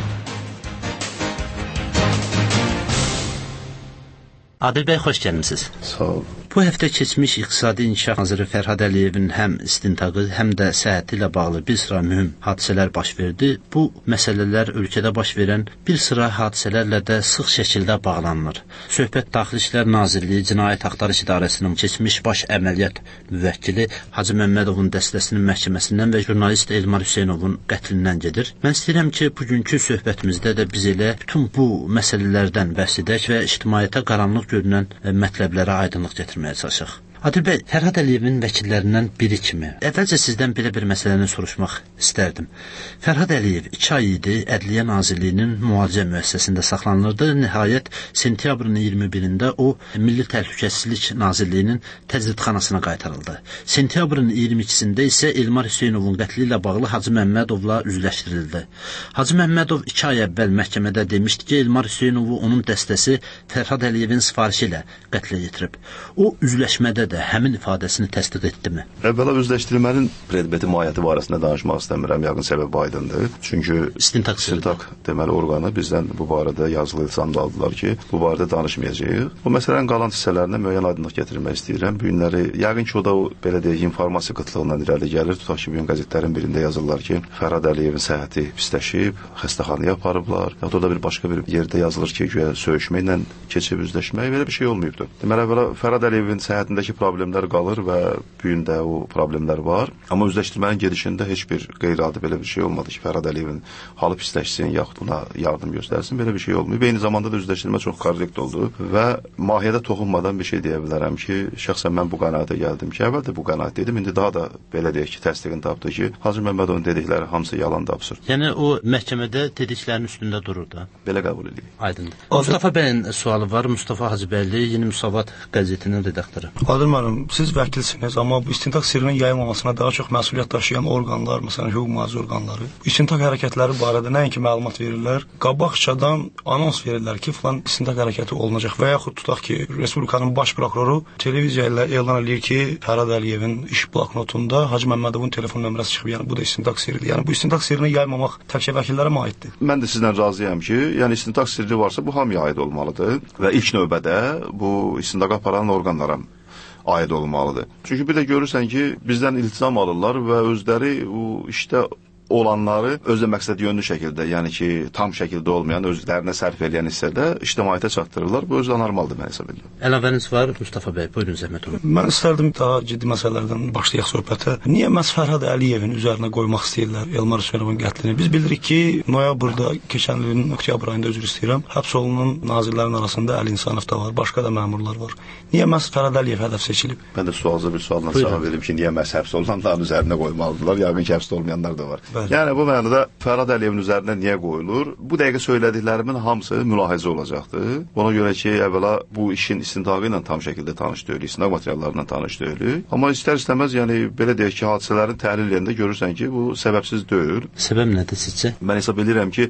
Adil bəy, xoş gəlmisiniz. Sağ olun. Bu həftə keçmiş İqtisadi İnkişaf naziri Fərhad Əliyevin həm istintaqı, həm də səhhəti ilə bağlı bir sıra mühüm hadisələr baş verdi. Bu məsələlər ölkədə baş verən bir sıra hadisələrlə də sıx şəkildə bağlanılır. Söhbət Daxili İşlər Nazirliyi Cinayət Axtarış İdarəsinin keçmiş baş əməliyyat müvəkkili Hacı Məmmədovun dəstəsinin məhkəməsindən və jurnalist Elmar Hüseynovun qətlindən gedir. Mən istəyirəm ki, bugünkü söhbətimizdə də biz elə bütün bu məsələlərdən bəhs edək və ictimaiyyətə qaranlıq görünən mətləblərə aydınlıq gətirməyə çalışaq. Adil bəy, Fərhad Əliyevin vəkillərindən biri kimi əvvəlcə sizdən belə bir məsələni soruşmaq istərdim. Fərhad Əliyev 2 ay idi Ədliyyə Nazirliyinin müalicə müəssisəsində saxlanılırdı. Nəhayət sentyabrın 21-də o Milli Təhlükəsizlik Nazirliyinin təcridxanasına qaytarıldı. Sentyabrın 22-sində isə Elmar Hüseynovun qətli ilə bağlı Hacı Məmmədovla üzləşdirildi. Hacı Məmmədov 2 ay əvvəl məhkəmədə demişdi ki, Elmar Hüseynovu onun dəstəsi Fərhad Əliyevin sifarişi ilə qətlə yetirib. O üzləşmədə də həmin ifadəsini təsdiq etdimi? Əvvəla üzləşdirmənin predmeti mahiyyəti barəsində danışmaq istəmirəm. Yəqin səbəb aydındır. Çünki istintaq deməli orqanı bizdən bu barədə yazılı ilzam aldılar ki, bu barədə danışmayacağıq. Bu məsələnin qalan hissələrinə müəyyən aydınlıq gətirmək istəyirəm. Bu günləri yəqin ki, o da belə deyək, informasiya qıtlığından irəli gəlir. Tutaq ki, bu gün qəzetlərin birində yazırlar ki, Fərhad Əliyevin səhhəti pisləşib, xəstəxanaya aparıblar. Ya da bir başqa bir yerdə yazılır ki, güya söyüşməklə keçib üzləşmək, belə bir şey olmayıbdır. Deməli, əvvəla Fərhad Əliyevin səhhətindəki problemlər qalır və bu gün də o problemlər var. Amma üzləşdirmənin gedişində heç bir qeyri-adi belə bir şey olmadı ki, Fərhad Əliyevin halı pisləşsin, yaxud buna yardım göstərsin. Belə bir şey olmuyor. Eyni zamanda da üzləşdirmə çox korrekt oldu və mahiyyədə toxunmadan bir şey deyə bilərəm ki, şəxsən mən bu qənaətə gəldim ki, əvvəl də bu qənaət dedim, indi daha da belə deyək ki, təsdiqini tapdı ki, Hacı Məmmədovun dedikləri hamısı yalandır, absurd. Yəni o məhkəmədə dediklərinin üstündə durur da. Belə qəbul edirik. Aydındır. Mustafa bəyin sualı var. Mustafa Hacıbəyli, Yeni Müsavat qəzetinin redaktoru. Adil müəllim, siz vəkilsiniz, amma bu istintaq sirrinin yayılmamasına daha çox məsuliyyət daşıyan orqanlar, məsələn, hüquq mühafizə orqanları, istintaq hərəkətləri barədə nəinki məlumat verirlər, qabaqcadan anons verirlər ki, filan istintaq hərəkəti olunacaq və yaxud tutaq ki, Respublikanın baş prokuroru televiziya ilə elan edir ki, Fərhad Əliyevin iş bloknotunda Hacı Məmmədovun telefon nömrəsi çıxıb, yəni bu da istintaq sirridir. Yəni bu istintaq sirrini yaymamaq təkcə vəkillərə mi aiddir? Mən də sizlə razıyam ki, yəni istintaq sirri varsa bu hamıya aid olmalıdır və ilk növbədə bu istintaq aparan orqanlara aid olmalıdır. Çünki bir də görürsən ki, bizdən iltizam alırlar və özləri bu işdə olanları özü məqsəd yönlü şəkildə, yəni ki, tam şəkildə olmayan, özlərinə sərf edən hissədə ictimaiyyətə çatdırırlar. Bu özü anormaldır, mən hesab edirəm. Əlavəniz var, Mustafa bəy, buyurun zəhmət olun. Mən istərdim daha ciddi məsələlərdən başlayaq söhbətə. Niyə məhz Fərhad Əliyevin üzərinə qoymaq istəyirlər Elmar Hüseynovun qətlini? Biz bilirik ki, noyabrda, keçən ilin oktyabr ayında üzr istəyirəm, həbs olunan nazirlərin arasında Əli İnsanov da var, başqa da məmurlar var. Niyə məhz Fərhad Əliyev hədəf seçilib? Mən də sualca bir sualla cavab verdim ki, niyə məhz həbs olunanların üzərinə qoymalıdırlar? Yəqin ki, həbs olmayanlar da var. Yəni bu mənada Fərhad Əliyevin üzərinə niyə qoyulur? Bu dəqiqə söylədiklərimin hamısı mülahizə olacaqdır. Ona görə ki, əvvəla bu işin istintaqı ilə tam şəkildə tanış deyilik, istinaq materiallarından tanış deyilik. Amma istər-istəməz, yəni belə deyək ki, hadisələrin təhlil edəndə görürsən ki, bu səbəbsiz deyil. Səbəb nədir sizcə? Mən hesab edirəm ki,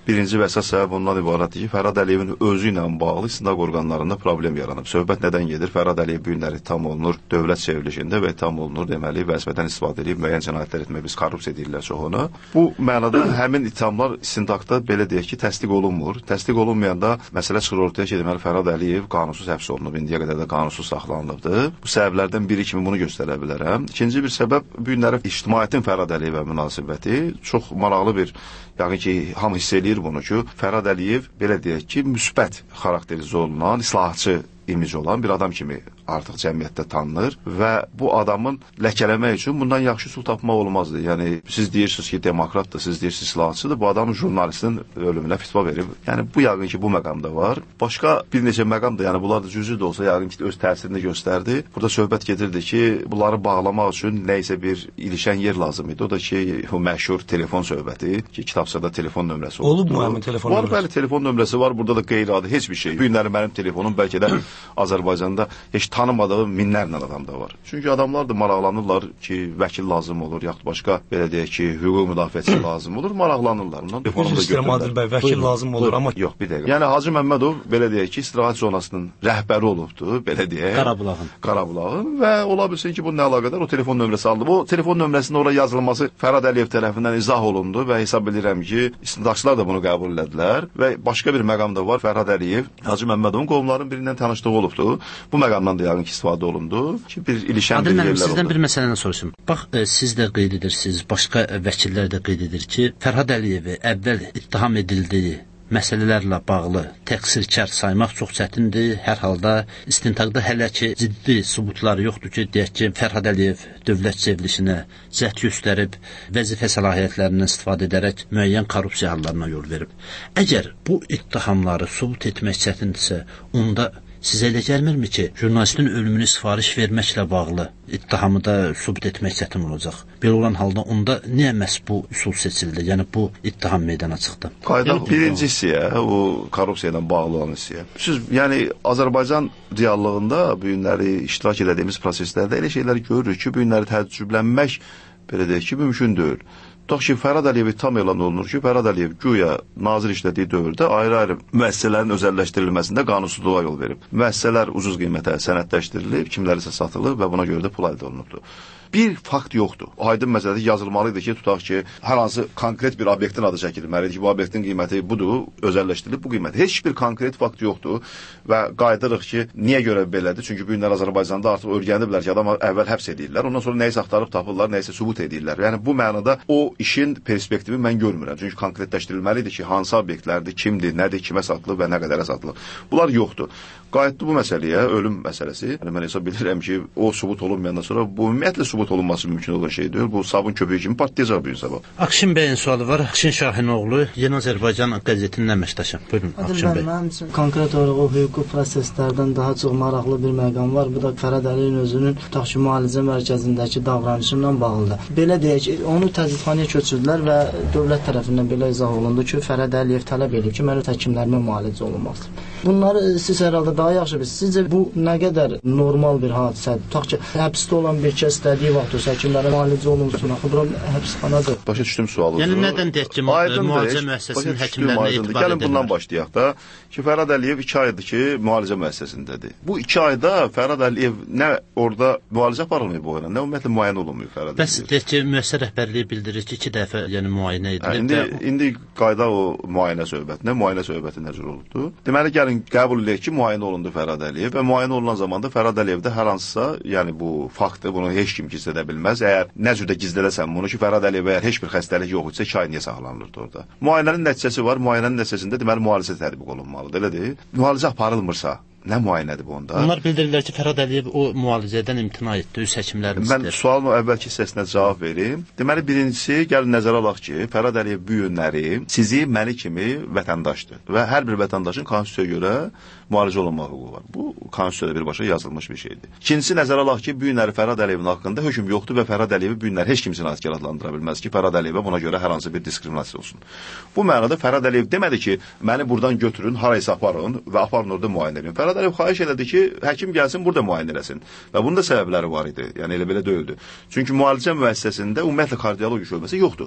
birinci və əsas səbəb ondan ibarətdir ki, Fərhad Əliyevin özü ilə bağlı istintaq orqanlarında problem yaranıb. Söhbət nədən gedir? Fərhad Əliyev bu günləri ittiham olunur dövlət çevrilişində və ittiham olunur deməli vəzifədən istifadə edib müəyyən cinayətlər etmək, biz korrupsiya deyirlər çox ona. Bu mənada həmin ittihamlar istintaqda belə deyək ki, təsdiq olunmur. Təsdiq olunmayanda məsələ çıxır ortaya ki, deməli Fərhad Əliyev qanunsuz həbs olunub, indiyə qədər də qanunsuz saxlanılıbdır. Bu səbəblərdən biri kimi bunu göstərə bilərəm. İkinci bir səbəb bu günləri ictimaiyyətin Fərhad Əliyevə münasibəti çox maraqlı bir, yəni ki, hamı hiss eləyir bunu ki, Fərhad Əliyev belə deyək ki, müsbət xarakterizə olunan, islahatçı imic olan bir adam kimi artıq cəmiyyətdə tanınır və bu adamın ləkələmək üçün bundan yaxşı üsul tapmaq olmazdı. Yəni siz deyirsiniz ki, demokratdır, siz deyirsiniz islahatçıdır, bu adamın jurnalistin ölümünə fitva verib. Yəni bu yəqin ki, bu məqamda var. Başqa bir neçə məqam da, yəni bunlar da cüzi də olsa yəqin ki, öz təsirini göstərdi. Burada söhbət gedirdi ki, bunları bağlamaq üçün nə isə bir ilişən yer lazım idi. O da ki, o məşhur telefon söhbəti ki, kitabçada telefon nömrəsi olub mu həmin telefon nömrəsi? Var, bəli, telefon nömrəsi var. Burada da qeyri-adi heç bir şey. Bu günləri mənim telefonum bəlkə də Azərbaycanda heç tanımadığım minlərlə adam da var. Çünki adamlar da maraqlanırlar ki, vəkil lazım olur, yaxud başqa belə deyək ki, hüquq müdafiəçisi lazım olur, maraqlanırlar. Üzr istəyirəm Adil bəy, vəkil lazım olur, amma yox, bir dəqiqə. Yəni Hacı Məmmədov belə deyək ki, istirahət zonasının rəhbəri olubdu, belə deyək. Qarabulağın və ola bilsin ki, bu nə əlaqədar o telefon nömrəsi alınıb. O telefon nömrəsinin ora yazılması Fərhad Əliyev tərəfindən izah olundu və hesab edirəm ki, istintaqçılar da bunu qəbul etdilər və başqa bir məqam da var. Fərhad Əliyev Hacı Məmmədovun qovumların birindən tanışdığı olubdu. Bu məqamdan da yəqin ki, istifadə olundu ki, bir ilişən bir yerlər oldu. Sizdən bir məsələni soruşum. Bax, siz də qeyd edirsiniz, başqa vəkillər də qeyd edir ki, Fərhad Əliyevi əvvəl ittiham edildiyi məsələlərlə bağlı təqsirkar saymaq çox çətindir. Hər halda istintaqda hələ ki ciddi sübutları yoxdur ki, deyək ki, Fərhad Əliyev dövlət çevrilişinə cəhd göstərib, vəzifə səlahiyyətlərindən istifadə edərək müəyyən korrupsiya hallarına yol verib. Əgər bu ittihamları sübut etmək çətindirsə, onda sizə elə gəlmirmi ki, jurnalistin ölümünü sifariş verməklə bağlı ittihamı da sübut etmək çətin olacaq? Belə olan halda onda niyə məhz bu üsul seçildi? Yəni bu ittiham meydana çıxdı. Qayda birinci hissəyə, o korrupsiya ilə bağlı olan hissəyə. Siz, yəni Azərbaycan reallığında bu günləri iştirak etdiyimiz proseslərdə elə şeylər görürük ki, bu günləri təəccüblənmək belə deyək ki, mümkün deyil. Tutaq ki, Fərhad Əliyev ittiham elan olunur ki, Fərhad Əliyev güya nazir işlədiyi dövrdə ayrı-ayrı müəssisələrin özəlləşdirilməsində qanunsuzluğa yol verib. Müəssisələr ucuz qiymətə sənədləşdirilib, kimlərisə satılıb və buna görə də pul əldə olunubdur. Bir fakt yoxdur. Aydın məsələdə yazılmalıydı ki, tutaq ki, hər hansı konkret bir obyektin adı çəkilməlidir ki, bu obyektin qiyməti budur, özəlləşdirilib bu qiymət. Heç bir konkret fakt yoxdur və qayıdırıq ki, niyə görə belədir? Çünki bu günlər Azərbaycanda artıq öyrəniblər ki, adamı əvvəl həbs edirlər, ondan sonra nəyisə axtarıb tapırlar, nəyisə sübut edirlər. Yəni bu mənada o işin perspektivi mən görmürəm. Çünki konkretləşdirilməlidir ki, hansı obyektlərdir, kimdir, nədir, kimə satılıb və nə qədərə satılıb. Bunlar yoxdur. Qayıtdı bu məsələyə, ölüm məsələsi. Yəni mən hesab edirəm ki, o sübut olunmayandan sonra bu ümumiyyətlə sübut olunması mümkün olan şey deyil. Bu sabun köpüyü kimi partlayacaq bu gün sabah. Akşin bəyin sualı var. Akşin Şahinoğlu, Yeni Azərbaycan qəzetinin əməkdaşı. Buyurun, Akşin bəy. Mənim üçün konkret olaraq o hüquqi proseslərdən daha çox maraqlı bir məqam var. Bu da Fərhad Əliyevin özünün tutaq ki, müalicə mərkəzindəki davranışından bağlıdır. Belə deyək, onu təzyiqxanaya köçürdülər və dövlət tərəfindən belə izah olundu ki, Fərhad Əliyev tələb edib ki, mənim həkimlərimə müalicə olunması. Bunları siz hər halda daha yaxşı bilirsiniz. Sizcə bu nə qədər normal bir hadisədir? Tutaq ki, həbsdə olan bir kəs istədiyi vaxt öz həkimlərə müalicə olunsun. Axı bura həbsxanadır. Başa düşdüm sualı. Yəni nədən deyək ki, müalicə müəssisəsinin həkimlərinə etibar edirlər? Gəlin bundan başlayaq da ki, Fərhad Əliyev 2 aydır ki, müalicə müəssisəsindədir. Bu 2 ayda Fərhad Əliyev nə orada müalicə aparılmıyor bu oyuna, nə ümumiyyətlə müayinə olunmuyor Fərhad Əliyev. Bəs deyək ki, müəssisə rəhbərliyi bildirir ki, 2 dəfə yəni müayinə edilib. İndi qayda o müayinə söhbəti necə olubdu? Deməli gəlin qəbul edək ki, müayinə olundu Fərhad Əliyev və müayinə olunan zamanda Fərhad Əliyevdə hər hansısa, yəni bu faktdır, bunu heç kim gizlədə bilməz. Əgər nə cürdə gizlədəsən bunu ki, Fərhad Əliyev əgər heç bir xəstəlik yox idisə, 2 ay niyə saxlanılırdı orada? Müayinənin nəticəsi var, müayinənin nəticəsində deməli müalicə tətbiq olunmalıdır, elədir? Müalicə aparılmırsa, nə müayinədir bu onda? Onlar bildirirlər ki, Fərhad Əliyev o müalicədən imtina etdi, öz həkimlərimizdir. Mən sualın əvvəlki hissəsinə cavab verim. Deməli, birincisi, gəlin nəzərə alaq ki, Fərhad Əliyev bu günləri sizi, məni kimi vətəndaşdır və hər bir vətəndaşın konstitusiyaya görə müalicə olunma hüququ var. Bu, konstitusiyada birbaşa yazılmış bir şeydir. İkincisi, nəzərə alaq ki, bu günləri Fərhad Əliyevin haqqında hökm yoxdur və Fərhad Əliyevi bu günləri heç kim cinayətkar adlandıra bilməz ki, Fərhad Əliyevə buna görə hər hansı bir diskriminasiya olsun. Bu mənada Fərhad Əliyev demədi ki, məni buradan götürün, haraysa aparın və aparın orada müayinə edin. Fərhad Əliyev xahiş elədi ki, həkim gəlsin, burada müayinə eləsin. Və bunun da səbəbləri var idi. Yəni elə belə deyildi. Çünki müalicə müəssisəsində ümumiyyətlə kardiologiya şöbəsi yoxdur.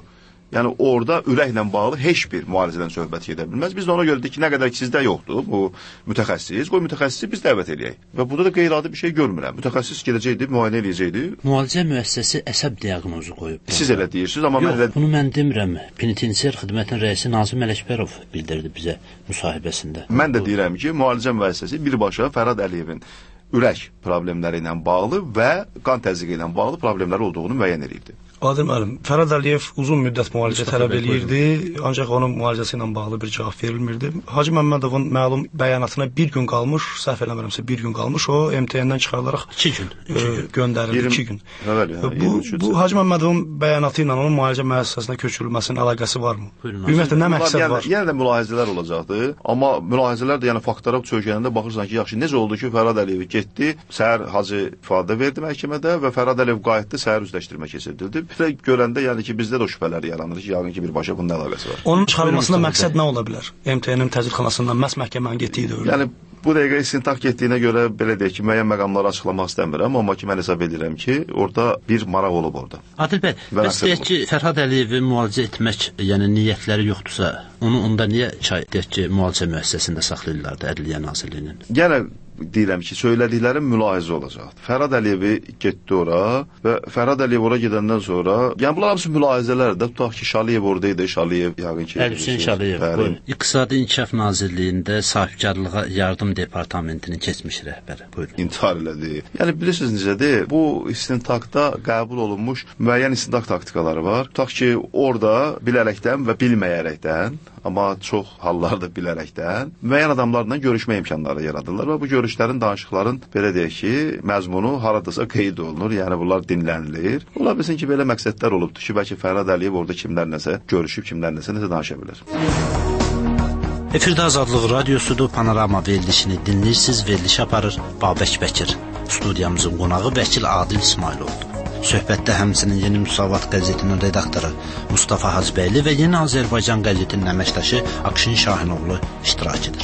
Yəni orada ürəklə bağlı heç bir müalicədən söhbət gedə bilməz. Biz də ona görə dedik ki, nə qədər ki sizdə yoxdur bu mütəxəssis, qoy mütəxəssisi biz dəvət edək. Və burada da qeyri-adi bir şey görmürəm. Mütəxəssis gedəcəkdi, müayinə edəcəkdi. Müalicə müəssisəsi əsəb diaqnozu qoyub. Siz elə deyirsiniz, amma mən elə... Bunu mən demirəm. Penitensiar xidmətin rəisi Nazim Ələkbərov bildirdi bizə müsahibəsində. Mən də deyirəm ki, müalicə müəssisəsi birbaşa Fərhad Əliyevin ürək problemləri ilə bağlı və qan təzyiqi ilə bağlı problemləri olduğunu müəyyən edibdir. Adil müəllim, Fərhad Əliyev uzun müddət müalicə tələb eləyirdi, ancaq onun müalicəsi ilə bağlı bir cavab verilmirdi. Hacı Məmmədovun məlum bəyanatına bir gün qalmış, səhv eləmirəmsə bir gün qalmış, o MTN-dən çıxarılaraq 2 gün göndərildi, 2 gün. Bu Hacı Məmmədovun bəyanatı ilə onun müalicə müəssisəsinə köçürülməsinin əlaqəsi varmı? Ümumiyyətlə nə məqsəd var? Yenə də mülahizələr olacaqdı, amma mülahizələr də yəni faktlara söykənəndə baxırsan ki, yaxşı, necə oldu ki, Fərhad Əliyev getdi, səhər Hacı ifadə verdi məhkəmədə və Fərhad Əliyev qayıtdı, səhər üzləşdirmə keçirildi. Görəndə yəni ki, bizdə də şübhələr yaranır ki, yəqin ki, birbaşa bunun əlaqəsi var. Onun çıxarılmasında məqsəd nə ola bilər? MTN-in təcridxanasından məhz məhkəmənin getdiyi dövrdə. Yəni bu dəqiqə istintaq getdiyinə görə belə deyək ki, müəyyən məqamları açıqlamaq istəmirəm, amma ki, mən hesab edirəm ki, orada bir maraq olub orada. Adil bəy, bəs deyək ki, Fərhad Əliyevi müalicə etmək, yəni niyyətləri yoxdursa, onu onda niyə deyək ki, müalicə müəssisəsində saxlayırlardı Ədliyyə Nazirliyinin? Yəni deyirəm ki, söylədiklərim mülahizə olacaq. Fərhad Əliyevi getdi ora və Fərhad Əliyev ora gedəndən sonra, yəni bunlar hamısı mülahizələrdir. Tutaq ki, Şaliyev oradaydı, Şaliyev yəqin ki, Hüseyn Şaliyev, İqtisadi İnkişaf Nazirliyində sahibkarlığa yardım departamentinin keçmiş rəhbəri. Buyurun. İntihar elədi. Yəni bilirsiniz necədir? Bu istintaqda qəbul olunmuş müəyyən istintaq taktikaları var. Tutaq ki, orada bilərəkdən və bilməyərəkdən, amma çox hallarda bilərəkdən müəyyən adamlarla görüşmə imkanları yaradırlar və bu görüşlərin, danışıqların belə deyək ki, məzmunu haradasa qeyd olunur, yəni bunlar dinlənilir. Ola bilsin ki, belə məqsədlər olubdur ki, bəlkə Fərhad Əliyev orada kimlərləsə görüşüb, kimlərləsə nəsə danışa bilər. Efirdə Azadlıq Radiosudur, Panorama verilişini dinləyirsiniz, verilişi aparır Babək Bəkir. Studiyamızın qonağı Vəkil Adil İsmailovdur. Söhbətdə həmçinin Yeni Müsavat qəzetinin redaktoru Mustafa Hacbəyli və Yeni Azərbaycan qəzetinin əməkdaşı Akşin Şahinoğlu iştirak edir.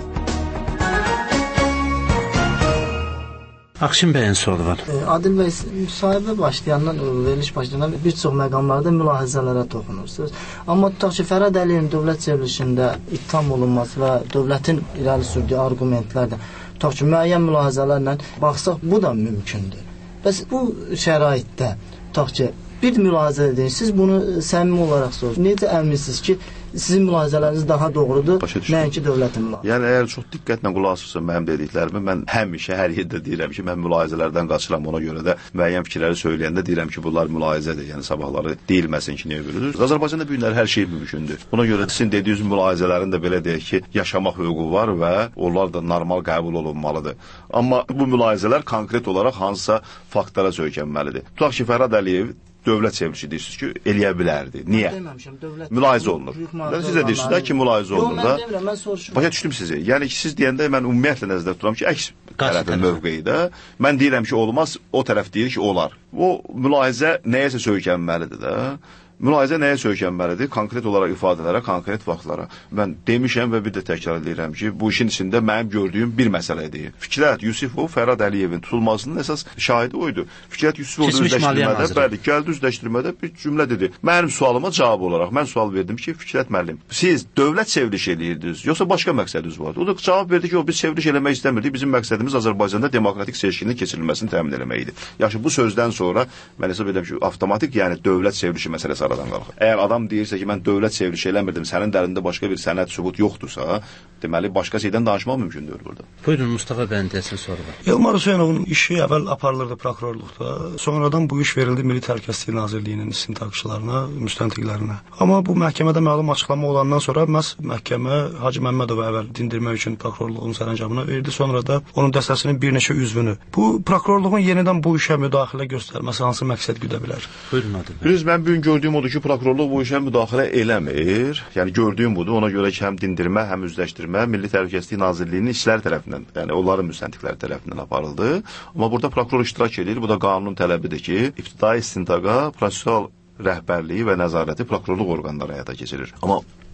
Akşin bəyin sualı var. Adil bəy, müsahibə başlayandan, veriliş başlayandan bir çox məqamlarda mülahizələrə toxunursunuz. Amma tutaq ki, Fərhad Əliyevin dövlət çevrilişində ittiham olunması və dövlətin irəli sürdüyü arqumentlərdə, tutaq ki, müəyyən mülahizələrlə baxsaq, bu da mümkündür. Bəs bu şəraitdə, tutaq ki, bir mülahizə edin, siz bunu səmimi olaraq soruşun. Necə əminsiniz ki, sizin mülahizələriniz daha doğrudur, nəinki dövlətin mülahizələri? Yəni, əgər çox diqqətlə qulaq asırsan mənim dediklərimi, mən həmişə, hər yerdə deyirəm ki, mən mülahizələrdən qaçıram, ona görə də müəyyən fikirləri söyləyəndə deyirəm ki, bunlar mülahizədir, yəni sabahları deyilməsin ki, niyə görülür? Azərbaycanda bu günlər hər şey mümkündür. Buna görə sizin dediyiniz mülahizələrin də belə deyək ki, yaşamaq hüququ var və onlar da normal qəbul olunmalıdır. Amma bu mülahizələr konkret olaraq hansısa faktlara söykənməlidir. Tutaq ki, Fərhad Əliyev dövlət çevrilişi deyirsiniz ki, eləyə bilərdi. Niyə? Mülahizə olunur. Siz də deyirsiniz ki, mülahizə olunur da. Başa düşdüm sizi. Yəni ki, siz deyəndə mən ümumiyyətlə nəzərdə tuturam ki, əks tərəfin mövqeyidə. Mən deyirəm ki, olmaz, o tərəf deyir ki, olar. O mülahizə nəyəsə söykənməlidir də. Mülahizə nəyə söykənməlidir? Konkret olaraq ifadələrə, konkret vaxtlara. Mən demişəm və bir də təkrar edirəm ki, bu işin içində mənim gördüyüm bir məsələdir. Fikrət Yusifov Fərhad Əliyevin tutulmasının əsas şahidi oydu. Fikrət Yusifov üzləşdirmədə, bəli, gəldi üzləşdirmədə bir cümlə dedi. Mənim sualıma cavab olaraq mən sual verdim ki, Fikrət müəllim, siz dövlət çevrilişi eləyirdiniz, yoxsa başqa məqsədiniz vardı? O da cavab verdi ki, o biz çevriliş eləmək istəmirdik. Bizim məqsədimiz Azərbaycanda demokratik seçkinin keçirilməsini təmin etmək idi. Yaxşı, bu sözdən sonra mən hesab edirəm ki, avtomatik, yəni dövlət çevrilişi məsələsi Əgər adam deyirsə ki, mən dövlət çevrilişi eləmirdim, sənin dərində başqa bir sənəd, sübut yoxdursa, deməli, başqa şeydən danışmaq mümkündür burada. Buyurun, Mustafa bəyin deyəsin soru var. Elmar Hüseynovun işi əvvəl aparılırdı prokurorluqda, sonradan bu iş verildi Milli Təhlükəsizlik Nazirliyinin istintaqçılarına, müstəntiqlərinə. Amma bu məhkəmədə məlum açıqlama olandan sonra məhz məhkəmə Hacı Məmmədova əvvəl dindirmək üçün prokurorluğun sərəncamına verdi, sonra da onun dəstəsinin bir neçə üzvünü. Bu prokurorluğun yenidən bu işə müdaxilə göstərməsi hansı məqsəd güdə bilər? Buyurun, Adil bəy. Bilirsiniz, mən bugün gördüyüm odur ki, prokurorluq bu işə müdaxilə eləmir. Yəni gördüyüm budur. Ona görə ki, həm dindirmə, həm üzləşdirmə Milli Təhlükəsizlik Nazirliyinin işləri tərəfindən, yəni onların müstəntiqləri tərəfindən aparıldı. Amma burada prokuror iştirak edir. Bu da qanunun tələbidir ki, ibtidai istintaqa prosessual rəhbərliyi və nəzarəti prokurorluq orqanları həyata keçirir. Amma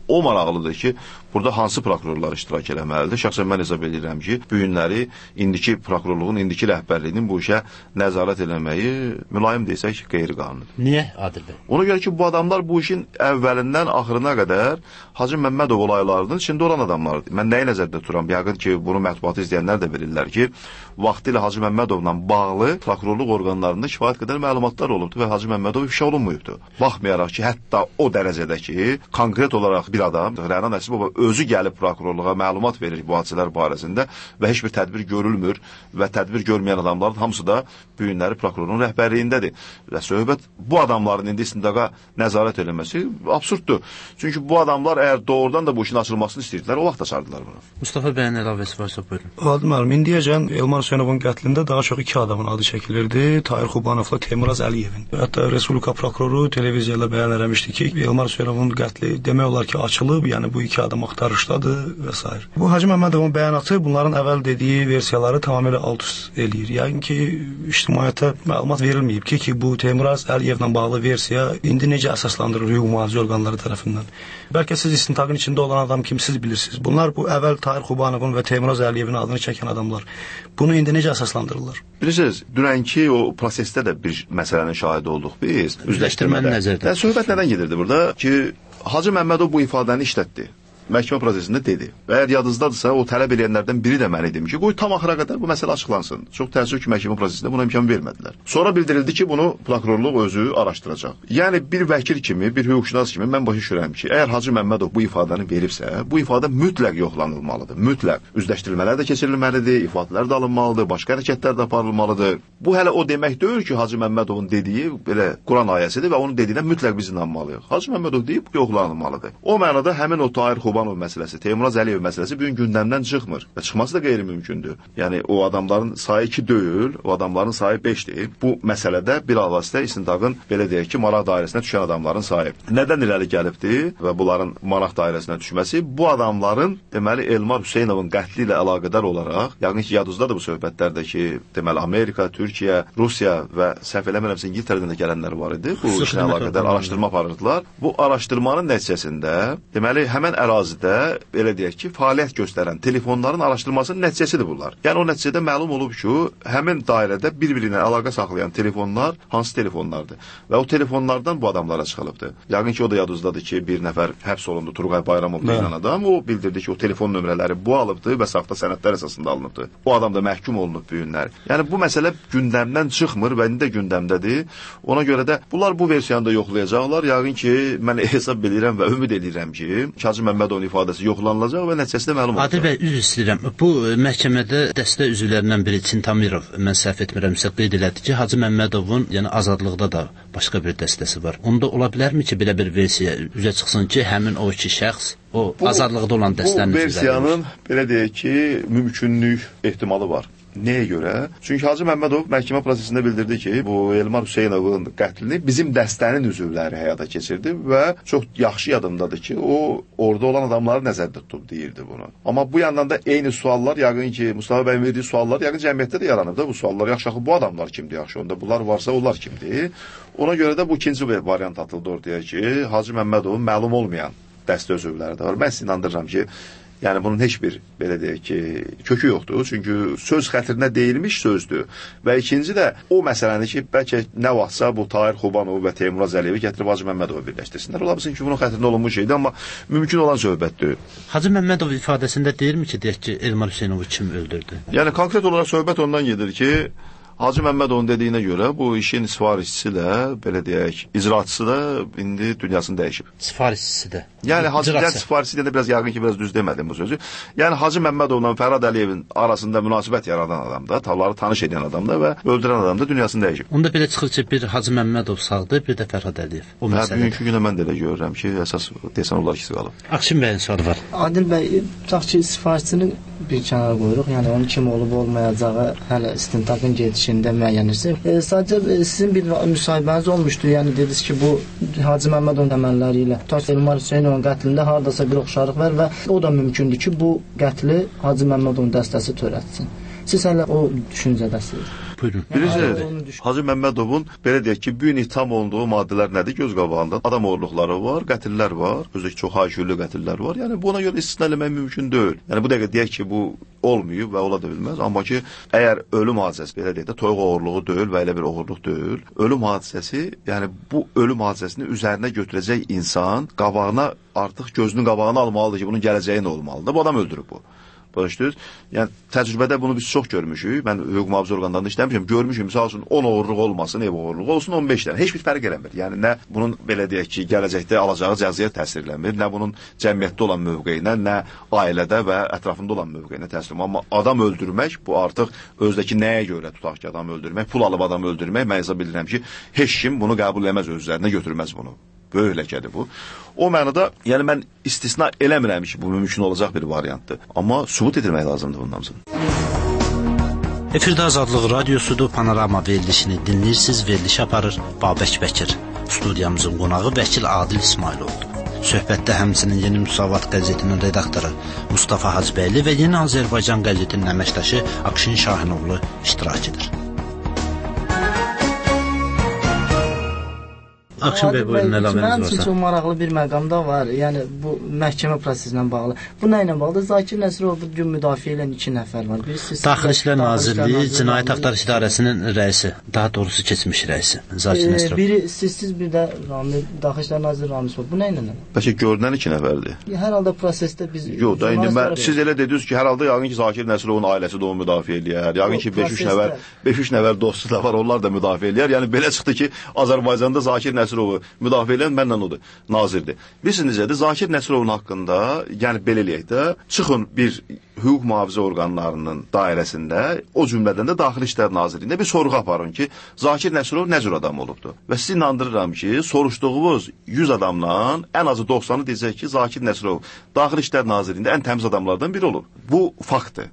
o maraqlıdır ki, burada hansı prokurorlar iştirak eləməlidir? Şəxsən mən hesab edirəm ki, bu günləri indiki prokurorluğun, indiki rəhbərliyinin bu işə nəzarət eləməyi mülayim desək qeyri-qanunidir. Niyə Adil bəy? Ona görə ki, bu adamlar bu işin əvvəlindən axırına qədər Hacı Məmmədov olaylarının içində olan adamlardır. Mən nəyi nəzərdə tuturam? Yəqin ki, bunu mətbuatı izləyənlər də bilirlər ki, vaxtilə Hacı Məmmədovla bağlı prokurorluq orqanlarında kifayət qədər məlumatlar olubdu və Hacı Məmmədov ifşa olunmuyubdu. Baxmayaraq ki, hətta o dərəcədə ki, konkret olaraq bir adam, Rəna Nəsibova özü gəlib prokurorluğa məlumat verir bu hadisələr barəsində və heç bir tədbir görülmür və tədbir görməyən adamların hamısı da bu günləri prokurorun rəhbərliyindədir. Və söhbət bu adamların indi istintaqa nəzarət eləməsi absurddur. Çünki bu adamlar əgər doğrudan da bu işin açılmasını istəyirdilər, o vaxt açardılar bunu. Mustafa bəyin əlavəsi varsa buyurun. Adım müəllim, indiyəcən Elmar Hüseynovun qətlində daha çox 2 adamın adı çəkilirdi. Tahir Xubanovla Teymuraz Əliyevin. Hətta Respublika prokuroru televiziyada bəyan eləmişdi ki, Elmar Hüseynovun qətli demək olar ki, açılıb, yəni bu 2 adam axtarışdadır və s. Bu Hacı Məmmədovun bəyanatı bunların əvvəl dediyi versiyaları tamamilə alt-üst eləyir. Yəni ki, ictimaiyyətə məlumat verilməyib ki, bu Teymuraz Əliyevlə bağlı versiya indi necə əsaslandırılır hüquq mühafizə orqanları tərəfindən. Bəlkə siz istintaqın içində olan adam kim siz bilirsiniz. Bunlar bu əvvəl Tahir Xubanovun və Teymuraz Əliyevin adını çəkən adamlar. Bunu indi necə əsaslandırırlar? Bilirsiniz, dünənki o prosesdə də bir məsələnin şahidi olduq biz. Üzləşdirməni nəzərdə. Söhbət nədən gedirdi burada? Ki, Hacı Məmmədov bu ifadəni işlətdi. Məhkəmə prosesində dedi. Və əgər yadınızdadırsa, o tələb edənlərdən biri də mən idim ki, qoy tam axıra qədər bu məsələ açıqlansın. Çox təəssüf ki, məhkəmə prosesində buna imkan vermədilər. Sonra bildirildi ki, bunu prokurorluq özü araşdıracaq. Yəni bir vəkil kimi, bir hüquqşünas kimi mən başa düşürəm ki, əgər Hacı Məmmədov bu ifadəni veribsə, bu ifadə mütləq yoxlanılmalıdır. Mütləq. Üzləşdirmələr də keçirilməlidir, ifadelər də alınmalıdır, başqa hərəkətlər də aparılmalıdır. Bu hələ o demək deyil ki, Hacı Məmmədovun dediyi belə Quran ayəsidir və onun dediyinə mütləq biz inanmalıyıq. Hacı Məmmədov deyib yoxlanılmalıdır. O mənada həmin o Tahir Xubanov məsələsi, Teymuraz Əliyev məsələsi bu gün gündəmdən çıxmır və çıxması da qeyri-mümkündür. Yəni o adamların sayı 2 deyil, o adamların sayı 5-dir. Bu məsələdə bilavasitə istintaqın belə deyək ki, maraq dairəsinə düşən adamların sayı. Nədən irəli gəlibdir və bunların maraq dairəsinə düşməsi bu adamların deməli Elmar Hüseynovun qətli ilə əlaqədar olaraq, yəqin ki, yadınızdadır bu söhbətlərdə ki, deməli Amerika, Türkiyə, Rusiya və səhv eləmirəmsə İngiltərədən də gələnlər var idi. Bu işlə əlaqədar araşdırma aparırdılar. Bu araşdırmanın nəticəsində deməli həmin ərazidə belə deyək ki, fəaliyyət göstərən telefonların araşdırmasının nəticəsidir bunlar. Yəni o nəticədə məlum olub ki, həmin dairədə bir-birinə əlaqə saxlayan telefonlar hansı telefonlardır və o telefonlardan bu adamlara çıxılıbdır. Yəqin ki, o da yadınızdadır ki, bir nəfər həbs olundu, Turqay Bayramov deyilən adam, o bildirdi ki, o telefon nömrələri bu alıbdır və saxta sənədlər əsasında alınıbdır. O adam da məhkum olunub bu günlər. Yəni bu məsələ gündəmdən çıxmır və indi də gündəmdədir. Ona görə də bunlar bu versiyanı da yoxlayacaqlar. Yəqin ki, mən hesab edirəm və ümid edirəm ki, Hacı Məmmədovun ifadəsi yoxlanılacaq və nəticəsində məlum olacaq. Adil bəy, üzr istəyirəm. Bu məhkəmədə dəstə üzvlərindən biri Çintamirov, mən səhv etmirəmsə, qeyd elədi ki, Hacı Məmmədovun, yəni azadlıqda da başqa bir dəstəsi var. Onda ola bilərmi ki, belə bir versiya üzə çıxsın ki, həmin o iki şəxs o azadlıqda olan dəstənin üzvləridir? Bu versiyanın belə deyək ki, mümkünlük ehtimalı var. Nəyə görə? Çünki Hacı Məmmədov məhkəmə prosesində bildirdi ki, bu Elmar Hüseynovun qətlini bizim dəstənin üzvləri həyata keçirdi və çox yaxşı yadımdadır ki, o orada olan adamları nəzərdə tutub deyirdi bunu. Amma bu yandan da eyni suallar, yəqin ki, Mustafa bəyin verdiyi suallar yəqin cəmiyyətdə də yaranıb da bu suallar. Yaxşı, bu adamlar kimdir yaxşı? Onda bunlar varsa onlar kimdir? Ona görə də bu ikinci variant atıldı ortaya ki, Hacı Məmmədovun məlum olmayan dəstə üzvləri də var. Mən sizi inandırıram ki, yəni bunun heç bir, belə deyək ki, kökü yoxdur. Çünki söz xətrinə deyilmiş sözdür. Və ikinci də o məsələni ki, bəlkə nə vaxtsa bu Tahir Xubanov və Teymuraz Əliyevi gətirib Hacı Məmmədovu birləşdirsinlər. Ola bilsin ki, bunun xətrinə olunmuş şeydir, amma mümkün olan söhbətdir. Hacı Məmmədov ifadəsində deyirmi ki, deyək ki, Elmar Hüseynovu kim öldürdü? Yəni konkret olaraq söhbət ondan gedir ki, Hacı Məmmədovun dediyinə görə bu işin sifarişçisi də, belə deyək, icraçısı da indi dünyasını dəyişib. Sifarişçisi də. Yəni Hacı sifarişçisi də biraz yəqin ki, biraz düz demədim bu sözü. Yəni Hacı Məmmədovla Fərhad Əliyevin arasında münasibət yaradan adam da, onları tanış edən adam da və öldürən adam da dünyasını dəyişib. Onda belə çıxır ki, bir Hacı Məmmədov sağdır, bir də Fərhad Əliyev. O məsələdə. Bugünkü günə mən də elə görürəm ki, əsas desən onlar ikisi qalıb. Akşin bəyin sualı var. Adil bəy, tutaq ki, sifarişçini bir kənara qoyuruq. Yəni onun kim olub olmayacağı hələ istintaqın gedişində müəyyənləşir. Sadəcə sizin bir müsahibəniz olmuşdu. Yəni dediniz ki, bu Hacı Məmmədovun əməlləri ilə tutaq Elmar Hüseynovun qətlində hardasa bir oxşarlıq var və o da mümkündür ki, bu qətli Hacı Məmmədovun dəstəsi törətsin. Siz hələ o düşüncədəsiniz. Buyurun. Bilirsiniz, Hacı Məmmədovun belə deyək ki, bu gün ittiham olunduğu maddələr nədir? Göz qabağında adam oğurluqları var, qətillər var, özü çox haşiyli qətillər var. Yəni buna görə istisna eləmək mümkün deyil. Yəni bu dəqiqə deyək ki, bu olmayıb və ola da bilməz. Amma ki, əgər ölüm hadisəsi belə deyək də toyuq oğurluğu deyil və elə bir oğurluq deyil, ölüm hadisəsi, yəni bu ölüm hadisəsini üzərinə götürəcək insan qabağına artıq gözünün qabağına almalıdır ki, bunun gələcəyi nə olmalıdır? Bu adam öldürüb bu. Başlayır. Yəni təcrübədə bunu biz çox görmüşük. Mən hüquq mühafizə orqanlarında işləmişəm. Görmüşəm, məsəl üçün 10 oğurluq olmasın, ev oğurluğu olsun 15 dənə. Heç bir fərq eləmir. Yəni nə bunun belə deyək ki, gələcəkdə alacağı cəzaya təsir eləmir, nə bunun cəmiyyətdə olan mövqeyinə, nə ailədə və ətrafında olan mövqeyinə təsir eləmir. Amma adam öldürmək bu artıq özdəki nəyə görə tutaq ki, adam öldürmək, pul alıb adam öldürmək, mən hesab edirəm ki, heç kim bunu qəbul eləməz, öz üzərinə götürməz bunu. Böyük ləkədir bu. O mənada, yəni mən istisna eləmirəm ki, bu mümkün olacaq bir variantdır. Amma sübut edilmək lazımdır bunun hamısını. Efirdə Azadlıq Radiosudur, Panorama verilişini dinləyirsiniz, veriliş aparır Babək Bəkir. Studiyamızın qonağı Vəkil Adil İsmailovdur. Söhbətdə həmçinin Yeni Müsavat qəzetinin redaktoru Mustafa Hacbəyli və Yeni Azərbaycan qəzetinin əməkdaşı Akşin Şahinoğlu iştirak edir. Akşin bəy, buyurun, əlavəniz varsa. Mənim üçün çox maraqlı bir məqam da var. Yəni bu məhkəmə prosesilə bağlı. Bu nə ilə bağlıdır? Zakir Nəsrov bu gün müdafiə edən 2 nəfər var. Birisi Daxili İşlər Nazirliyi Cinayət Axtarış İdarəsinin rəisi, daha doğrusu keçmiş rəisi Zakir Nəsrov. Biri sizsiz, bir də Daxili İşlər Naziri Ramiz var. Bu nə ilə? Bəlkə görünən 2 nəfərdir. Hər halda prosesdə biz yox da indi siz elə dediniz ki, hər halda yəqin ki Zakir Nəsrovun ailəsi də onu müdafiə eləyər. Yəqin ki 5-3 nəfər dostu da var, onlar da müdafiə eləyər. Yəni belə çıxdı ki, Azərbaycanda Zakir Nəsrovu müdafiə edən mənlə odur, nazirdir. Bilirsiniz necədir? Zakir Nəsrovun haqqında, yəni belə eləyək də, çıxın bir hüquq mühafizə orqanlarının dairəsində, o cümlədən də Daxili İşlər Nazirliyində bir sorğu aparın ki, Zakir Nəsrov nə cür adam olubdur? Və sizi inandırıram ki, soruşduğunuz 100 adamdan ən azı 90-ı deyəcək ki, Zakir Nəsrov Daxili İşlər Nazirliyində ən təmiz adamlardan biri olub. Bu faktdır.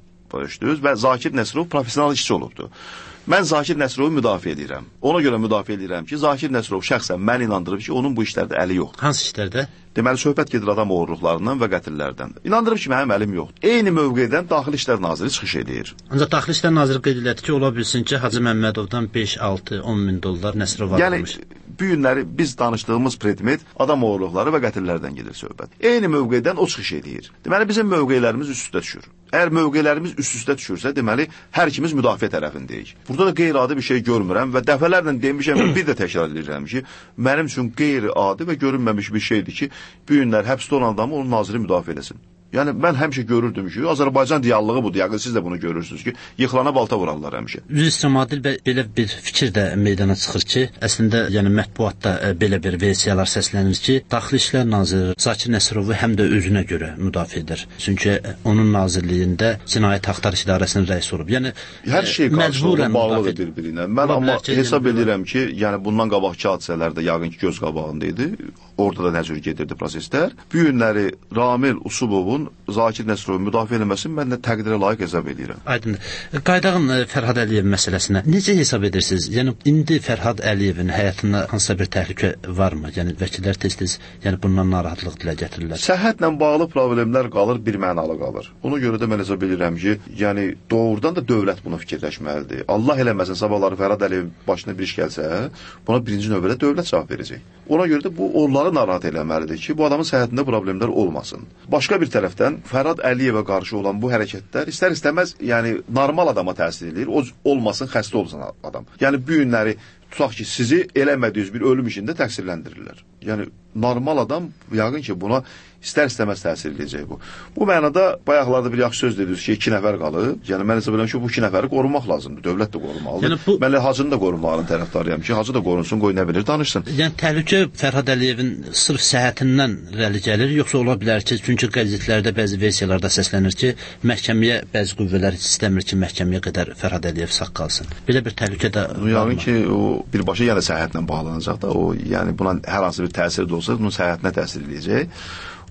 Və Zakir Nəsrov professional işçi olubdur. Mən Zakir Nəsrovu müdafiə edirəm. Ona görə müdafiə edirəm ki, Zakir Nəsrov şəxsən məni inandırıb ki, onun bu işlərdə əli yoxdur. Hansı işlərdə? Deməli, söhbət gedir adam oğurluqlarından və qətillərdən. İnandırıb ki, mənim əlim yoxdur. Eyni mövqedən Daxili İşlər Naziri çıxış edir. Ancaq Daxili İşlər Naziri qeyd elədi ki, ola bilsin ki, Hacı Məmmədovdan 5, 6, 10 min dollar Nəsrova alınmış. Yəni, bu günləri biz danışdığımız predmet adam oğurluqları və qətillərdən gedir söhbət. Eyni mövqedən o çıxış edir. Deməli, bizim mövqelərimiz üst-üstə düşür. Əgər mövqelərimiz üst-üstə düşürsə, deməli, hər ikimiz müdafiə tərəfindəyik. Burada da qeyri-adi bir şey görmürəm və dəfələrlə demişəm və bir də təkrar edirəm ki, mənim üçün qeyri-adi və görünməmiş bir şeydir ki, bu günlər həbsdə olan adamı onun naziri müdafiə eləsin. Yəni, mən həmişə görürdüm ki, Azərbaycan dialoğu budur. Yəqin siz də bunu görürsünüz ki, yıxılana balta vurarlar həmişə. Üzr istəyirəm, Adil bəy, belə bir fikir də meydana çıxır ki, əslində, yəni mətbuatda belə bir versiyalar səslənir ki, Daxili İşlər Naziri Zakir Nəsrovu həm də özünə görə müdafiə edir. Çünki onun nazirliyində Cinayət Axtarış İdarəsinin rəisi olub. Yəni, hər şey qarşılıqlı bağlıdır bir-birinə. Mən amma hesab edirəm ki, yəni bundan qabaqki hadisələrdə yəqin ki, göz qabağında idi. Orada da nə cür gedirdi proseslər. Bu günləri Ramil Usubovun Zakir Nəsrovu müdafiə eləməsini mən də təqdirə layiq hesab edirəm. Aydındır. Qaydağın Fərhad Əliyev məsələsinə necə hesab edirsiniz? Yəni, indi Fərhad Əliyevin həyatında hansısa bir təhlükə varmı? Yəni, vəkillər tez-tez bundan narahatlıq dilə gətirirlər. Səhhətlə bağlı problemlər qalır, bir mənalı qalır. Ona görə də mən hesab edirəm ki, yəni doğrudan da dövlət bunu fikirləşməlidir. Allah eləməsin, sabahları Fərhad Əliyevin başına bir iş gəlsə, buna birinci növbədə dövlət cavab verəcək. Ona görə də bu onları narahat eləməlidir ki, bu adamın səhhətində problemlər olmasın. Başqa bir tərəfdən Fərhad Əliyevə qarşı olan bu hərəkətlər istər-istəməz, yəni normal adama təsir edir. O olmasın, xəstə olsun adam. Yəni bu günləri tutaq ki, sizi eləmədiyiniz bir ölüm işində təqsirləndirirlər. Yəni normal adam yəqin ki, buna istər-istəməz təsir edəcək bu. Bu mənada bayaqlarda bir yaxşı söz dediniz ki, 2 nəfər qalıb. Yəni mən hesab edirəm ki, bu 2 nəfəri qorumaq lazımdır. Dövlət də qorumalıdır. Yəni, mən Hacını da qorumağının tərəfdarıyam ki, Hacı da qorunsun, qoy nə bilir, danışsın. Yəni təhlükə Fərhad Əliyevin sırf səhhətindən irəli gəlir, yoxsa ola bilər ki, çünki qəzetlərdə bəzi versiyalarda səslənir ki, məhkəməyə bəzi qüvvələr heç istəmir ki, məhkəməyə qədər Fərhad Əliyev sağ qalsın. Belə bir təhlükə də yəqin ki, o birbaşa yəni səhhətlə bağlanacaq da, o yəni buna hər hansı bir təsir də olsa, bunun səhhətinə təsir edəcək.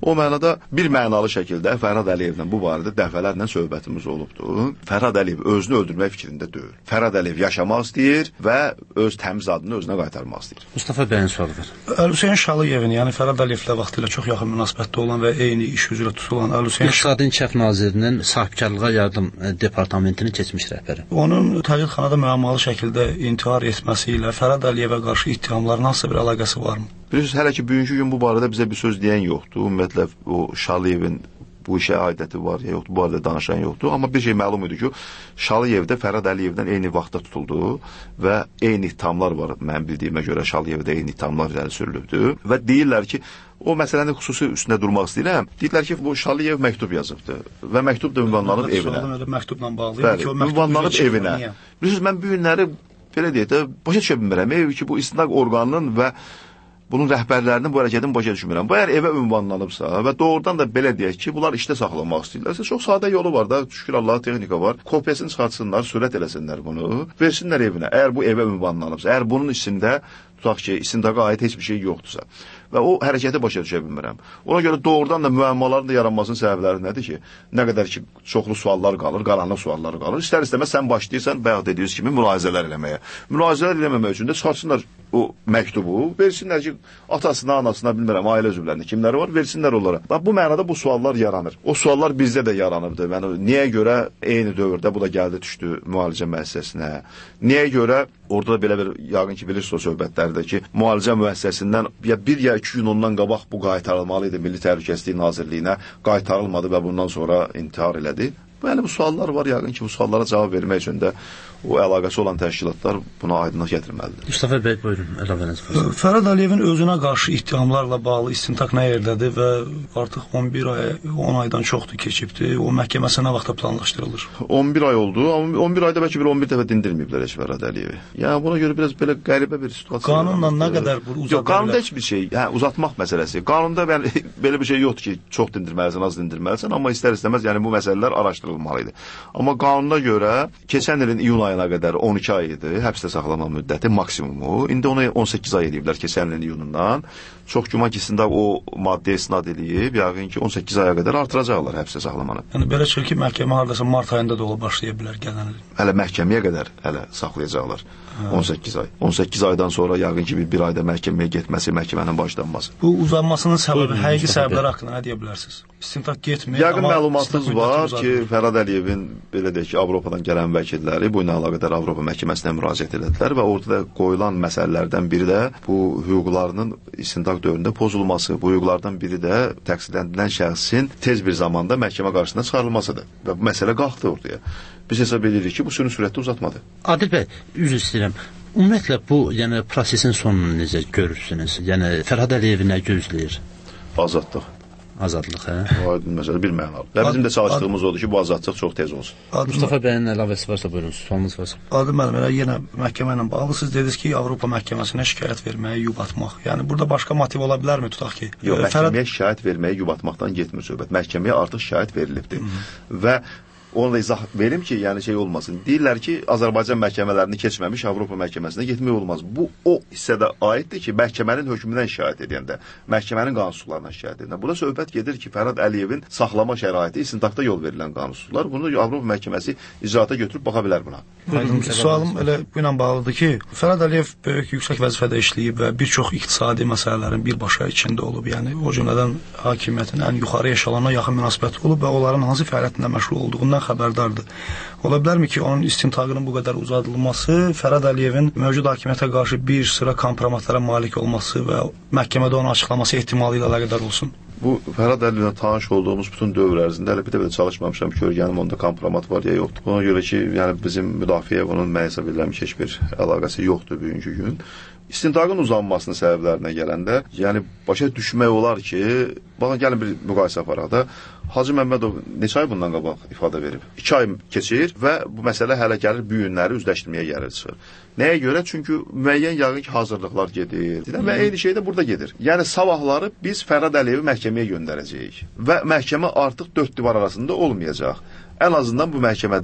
O mənada bir mənalı şəkildə Fərhad Əliyevlə bu barədə dəfələrlə söhbətimiz olubdur. Fərhad Əliyev özünü öldürmək fikrində deyil. Fərhad Əliyev yaşamaq istəyir və öz təmiz adını özünə qaytarmaq istəyir. Mustafa bəyin sualı var. Əli-Hüseyn Şalıyevin, yəni Fərhad Əliyevlə vaxtilə çox yaxın münasibətdə olan və eyni iş üzrə tutulan Əli-Hüseyn İqtisadi İnkişaf Nazirinin sahibkarlığa yardım departamentinin keçmiş rəhbəri. Onun təqidxanada müəmmalı şəkildə intihar etməsi ilə Fərhad Əliyevə qarşı ittihamların hansısa bir əlaqəsi varmı? Bilirsiniz, hələ ki bugünkü gün bu barədə bizə bir söz deyən yoxdur. Ümumiyyətlə o Şalıyevin bu işə aidəti var ya yoxdur, bu barədə danışan yoxdur. Amma bir şey məlum idi ki, Şaliyev də Fərhad Əliyevdən eyni vaxtda tutuldu və eyni ittihamlar var. Mən bildiyimə görə Şaliyevdə eyni ittihamlar irəli sürülübdür və deyirlər ki, o məsələnin xüsusi üstündə durmaq istəyirəm. Deyirlər ki, bu Şaliyev məktub yazıbdır və məktub da ünvanlanıb evinə. Məktubla bağlı ki, o məktub ünvanlanıb evinə. Bilirsiniz, mən bu günləri belə deyək də başa düşə bilmirəm ki, bu istinaq orqanının və bunun rəhbərlərinin bu hərəkətini başa düşmürəm. Bu əgər evə ünvanlanıbsa və doğrudan da belə deyək ki, bunlar işdə saxlamaq istəyirlərsə, çox sadə yolu var da, şükür Allaha texnika var. Kopyasını çıxartsınlar, sürət eləsinlər bunu, versinlər evinə. Əgər bu evə ünvanlanıbsa, əgər bunun içində tutaq ki, istintaqa aid heç bir şey yoxdursa və o hərəkəti başa düşə bilmirəm. Ona görə doğrudan da müəmmaların da yaranmasının səbəbləri nədir ki, nə qədər ki, çoxlu suallar qalır, qaranlıq suallar qalır. İstər-istəməz sən başlayırsan, bayaq dediyiniz kimi mülahizələr eləməyə. Mülahizələr eləməmək üçün də çıxartsınlar o məktubu, versinlər ki, atasına, anasına, bilmirəm, ailə üzvlərinə kimləri var, versinlər onlara. Bu mənada bu suallar yaranır. O suallar bizdə də yaranıbdır. Yəni, niyə görə eyni dövrdə bu da gəldi düşdü müalicə müəssisəsinə? Niyə görə orada da belə bir, yaqın ki, bilirsiniz o söhbətlərdə ki, müalicə müəssisəsindən ya 1 ya 2 gün ondan qabaq bu qaytarılmalı idi Milli Təhlükəsizlik Nazirliyinə, qaytarılmadı və bundan sonra intihar elədi. Yəni, bu suallar var, yaqın ki, bu suallara cavab vermək üçün də o əlaqəsi olan təşkilatlar buna aydınlıq gətirməlidir. Mustafa bəy, buyurun, əlavəniz var. Fərhad Əliyevin özünə qarşı ittihamlarla bağlı istintaq nə yerdədir və artıq 11 ay, 10 aydan çoxdur keçibdir. O məhkəməsi nə vaxtda planlaşdırılır? 11 ay oldu, amma 11 ayda bəlkə bir 11 dəfə dindirməyiblər heç Fərhad Əliyevi. Yəni, buna görə biraz belə qəribə bir situasiya. Qanunla nə qədər bu uzada yox, qanunda heç bir şey, uzatmaq məsələsi. Qanunda belə bir şey yoxdur ki, çox dindirməlisən, az dindirməlisən, amma istər-istəməz yəni bu məsələlər araşdırılmalı idi. Amma qanuna görə keçən ilin iyun ayına qədər 12 ay idi həbsdə saxlama müddəti maksimumu. İndi onu 18 ay ediblər keçən ilin iyunundan. Çox güman ki, istintaq o maddeyə istinad edib, yəqin ki, 18 aya qədər artıracaqlar həbsdə saxlamanı. Yəni belə çıxır ki, məhkəmə hardasa mart ayında da başlaya bilər gələn il. Hələ məhkəməyə qədər hələ saxlayacaqlar. 18 ay. 18 aydan sonra yəqin ki, bir ayda məhkəməyə getməsi, məhkəmənin başlanması. Bu uzanmasının səbəbi, həqiqi səbəbləri haqqında nə deyə bilərsiniz? İstintaq getmir. Yəqin məlumatınız var ki, Fərhad Əliyevin belə deyək ki, Avropadan gələn vəkilləri bu ilə əlaqədar Avropa məhkəməsinə müraciət etdilər və orada da qoyulan məsələlərdən biri də bu hüquqlarının istintaq dövründə pozulması, bu hüquqlardan biri də təqsirləndirilən şəxsin tez bir zamanda məhkəmə qarşısına çıxarılmasıdır və bu məsələ qalxdı ortaya. Biz hesab edirik ki, bu sürü sürətdə uzatmadı. Adil bəy, üzr istəyirəm. Ümumiyyətlə bu, yəni prosesin sonunu necə görürsünüz? Yəni Fərhad Əliyev nə gözləyir? Azadlıq. Azadlıq, hə? Aydın məsələ, bir mənalı. Və bizim də çalışdığımız odur ki, bu azadlıq çox tez olsun. Mustafa bəyin əlavəsi varsa buyurun, sualınız varsa. Adil müəllim, yenə məhkəmə ilə bağlı siz dediniz ki, Avropa məhkəməsinə şikayət verməyə, yubatmaq. Yəni burada başqa motiv ola bilərmi, tutaq ki? Yox, məhkəməyə şikayət verməyə, yubatmaqdan getmir söhbət. Məhkəməyə artıq şikayət verilibdir. Və onu da izah verim ki, yəni şey olmasın. Deyirlər ki, Azərbaycan məhkəmələrini keçməmiş Avropa məhkəməsinə getmək olmaz. Bu o hissədə aiddir ki, məhkəmənin hökmündən şikayət edəndə, məhkəmənin qanunsuzluqlarına şikayət edəndə. Burada söhbət gedir ki, Fərhad Əliyevin saxlama şəraiti istintaqda yol verilən qanunsuzluqlar. Bunu Avropa məhkəməsi icraata götürüb baxa bilər buna. Sualım elə bu ilə bağlıdır ki, Fərhad Əliyev böyük yüksək vəzifədə işləyib və bir çox iqtisadi məsələlərin birbaşa içində olub. Yəni o cümlədən hakimiyyətin ən yuxarı eşelonuna yaxın münasibəti olub və onların hansı fəaliyyətində məşğul olduğundan xəbərdardır. Ola bilərmi ki, onun istintaqının bu qədər uzadılması Fərhad Əliyevin mövcud hakimiyyətə qarşı bir sıra kompromatlara malik olması və məhkəmədə onu açıqlaması ehtimalı ilə əlaqədar olsun? Bu Fərhad Əliyevlə tanış olduğumuz bütün dövr ərzində hələ bir də çalışmamışam ki, görgənim onda kompromat var ya yoxdur. Ona görə ki, yəni bizim müdafiəyə bunun mən hesab edirəm ki, heç bir əlaqəsi yoxdur bugünkü gün. İstintaqın uzanmasının səbəblərinə gələndə, yəni başa düşmək olar ki, baxın gəlin bir müqayisə aparaq da, Hacı Məmmədov neçə ay bundan qabaq ifadə verib? 2 ay keçir və bu məsələ hələ gəlir bu günləri üzləşdirməyə gəlir çıxır. Nəyə görə? Çünki müəyyən yəqin ki, hazırlıqlar gedir. Və eyni şey də burada gedir. Yəni sabahları biz Fərhad Əliyevi məhkəməyə göndərəcəyik və məhkəmə artıq 4 divar arasında olmayacaq. Ən azından bu məhkəmədə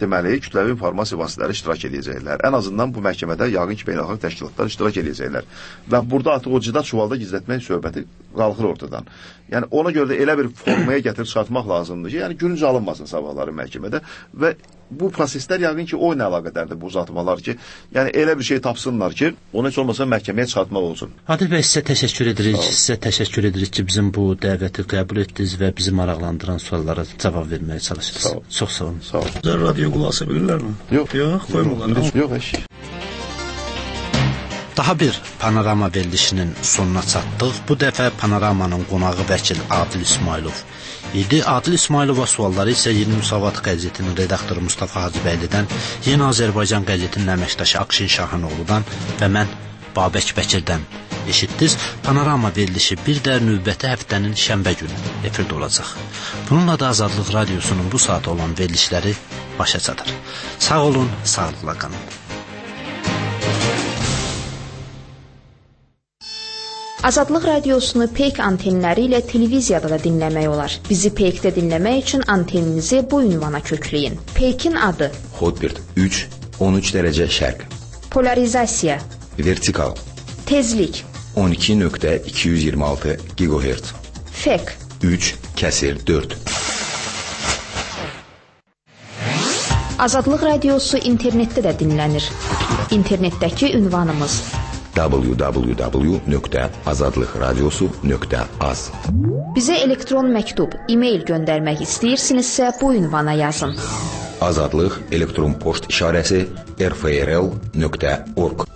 deməli, kütləvi informasiya vasitələri iştirak edəcəklər. Ən azından bu məhkəmədə yəqin ki, beynəlxalq təşkilatlar iştirak edəcəklər. Və burada artıq o cida çuvalda gizlətmək söhbəti qalxır ortadan. Yəni ona görə də elə bir formaya gətirib çıxartmaq lazımdır ki, yəni gülünc alınmasın sabahları məhkəmədə və bu proseslər yəqin ki, o ilə əlaqədardır bu uzatmalar ki, yəni elə bir şey tapsınlar ki, onu heç olmasa məhkəməyə çıxartmaq olsun. Adil bəy, sizə təşəkkür edirik. Sizə təşəkkür edirik ki, bizim bu dəvəti qəbul etdiniz və bizi maraqlandıran suallara cavab verməyə çalışdınız. Çox sağ olun. Sağ olun. Sizə radio qulaq asa bilirlərmi? Yox, qoymurlar. Yox, eşik. Daha bir panorama verilişinin sonuna çatdıq. Bu dəfə panoramanın qonağı vəkil Adil İsmailov idi. Adil İsmailova sualları isə Yeni Müsavat qəzetinin redaktoru Mustafa Hacıbəylidən, Yeni Azərbaycan qəzetinin əməkdaşı Akşin Şahınoğludan və mən Babək Bəkirdən eşitdiniz. Panorama verilişi bir də növbəti həftənin şənbə günü efirdə olacaq. Bununla da Azadlıq Radiosunun bu saat olan verilişləri başa çatır. Sağ olun, sağlıqla qalın. Azadlıq Radiosunu Peyk antenləri ilə televiziyada da dinləmək olar. Bizi Peykdə dinləmək üçün anteninizi bu ünvana kökləyin. Peykin adı: Hotbird 3, 13 dərəcə şərq. Polarizasiya: Vertikal. Tezlik: 12.226 GHz. Fek: 3/4. Azadlıq Radiosu internetdə də dinlənir. İnternetdəki ünvanımız: www.azadlıqradiosu.az. Bizə elektron məktub, e-mail göndərmək istəyirsinizsə bu ünvana yazın. Azadlıq elektron poçt işarəsi rfrl.org.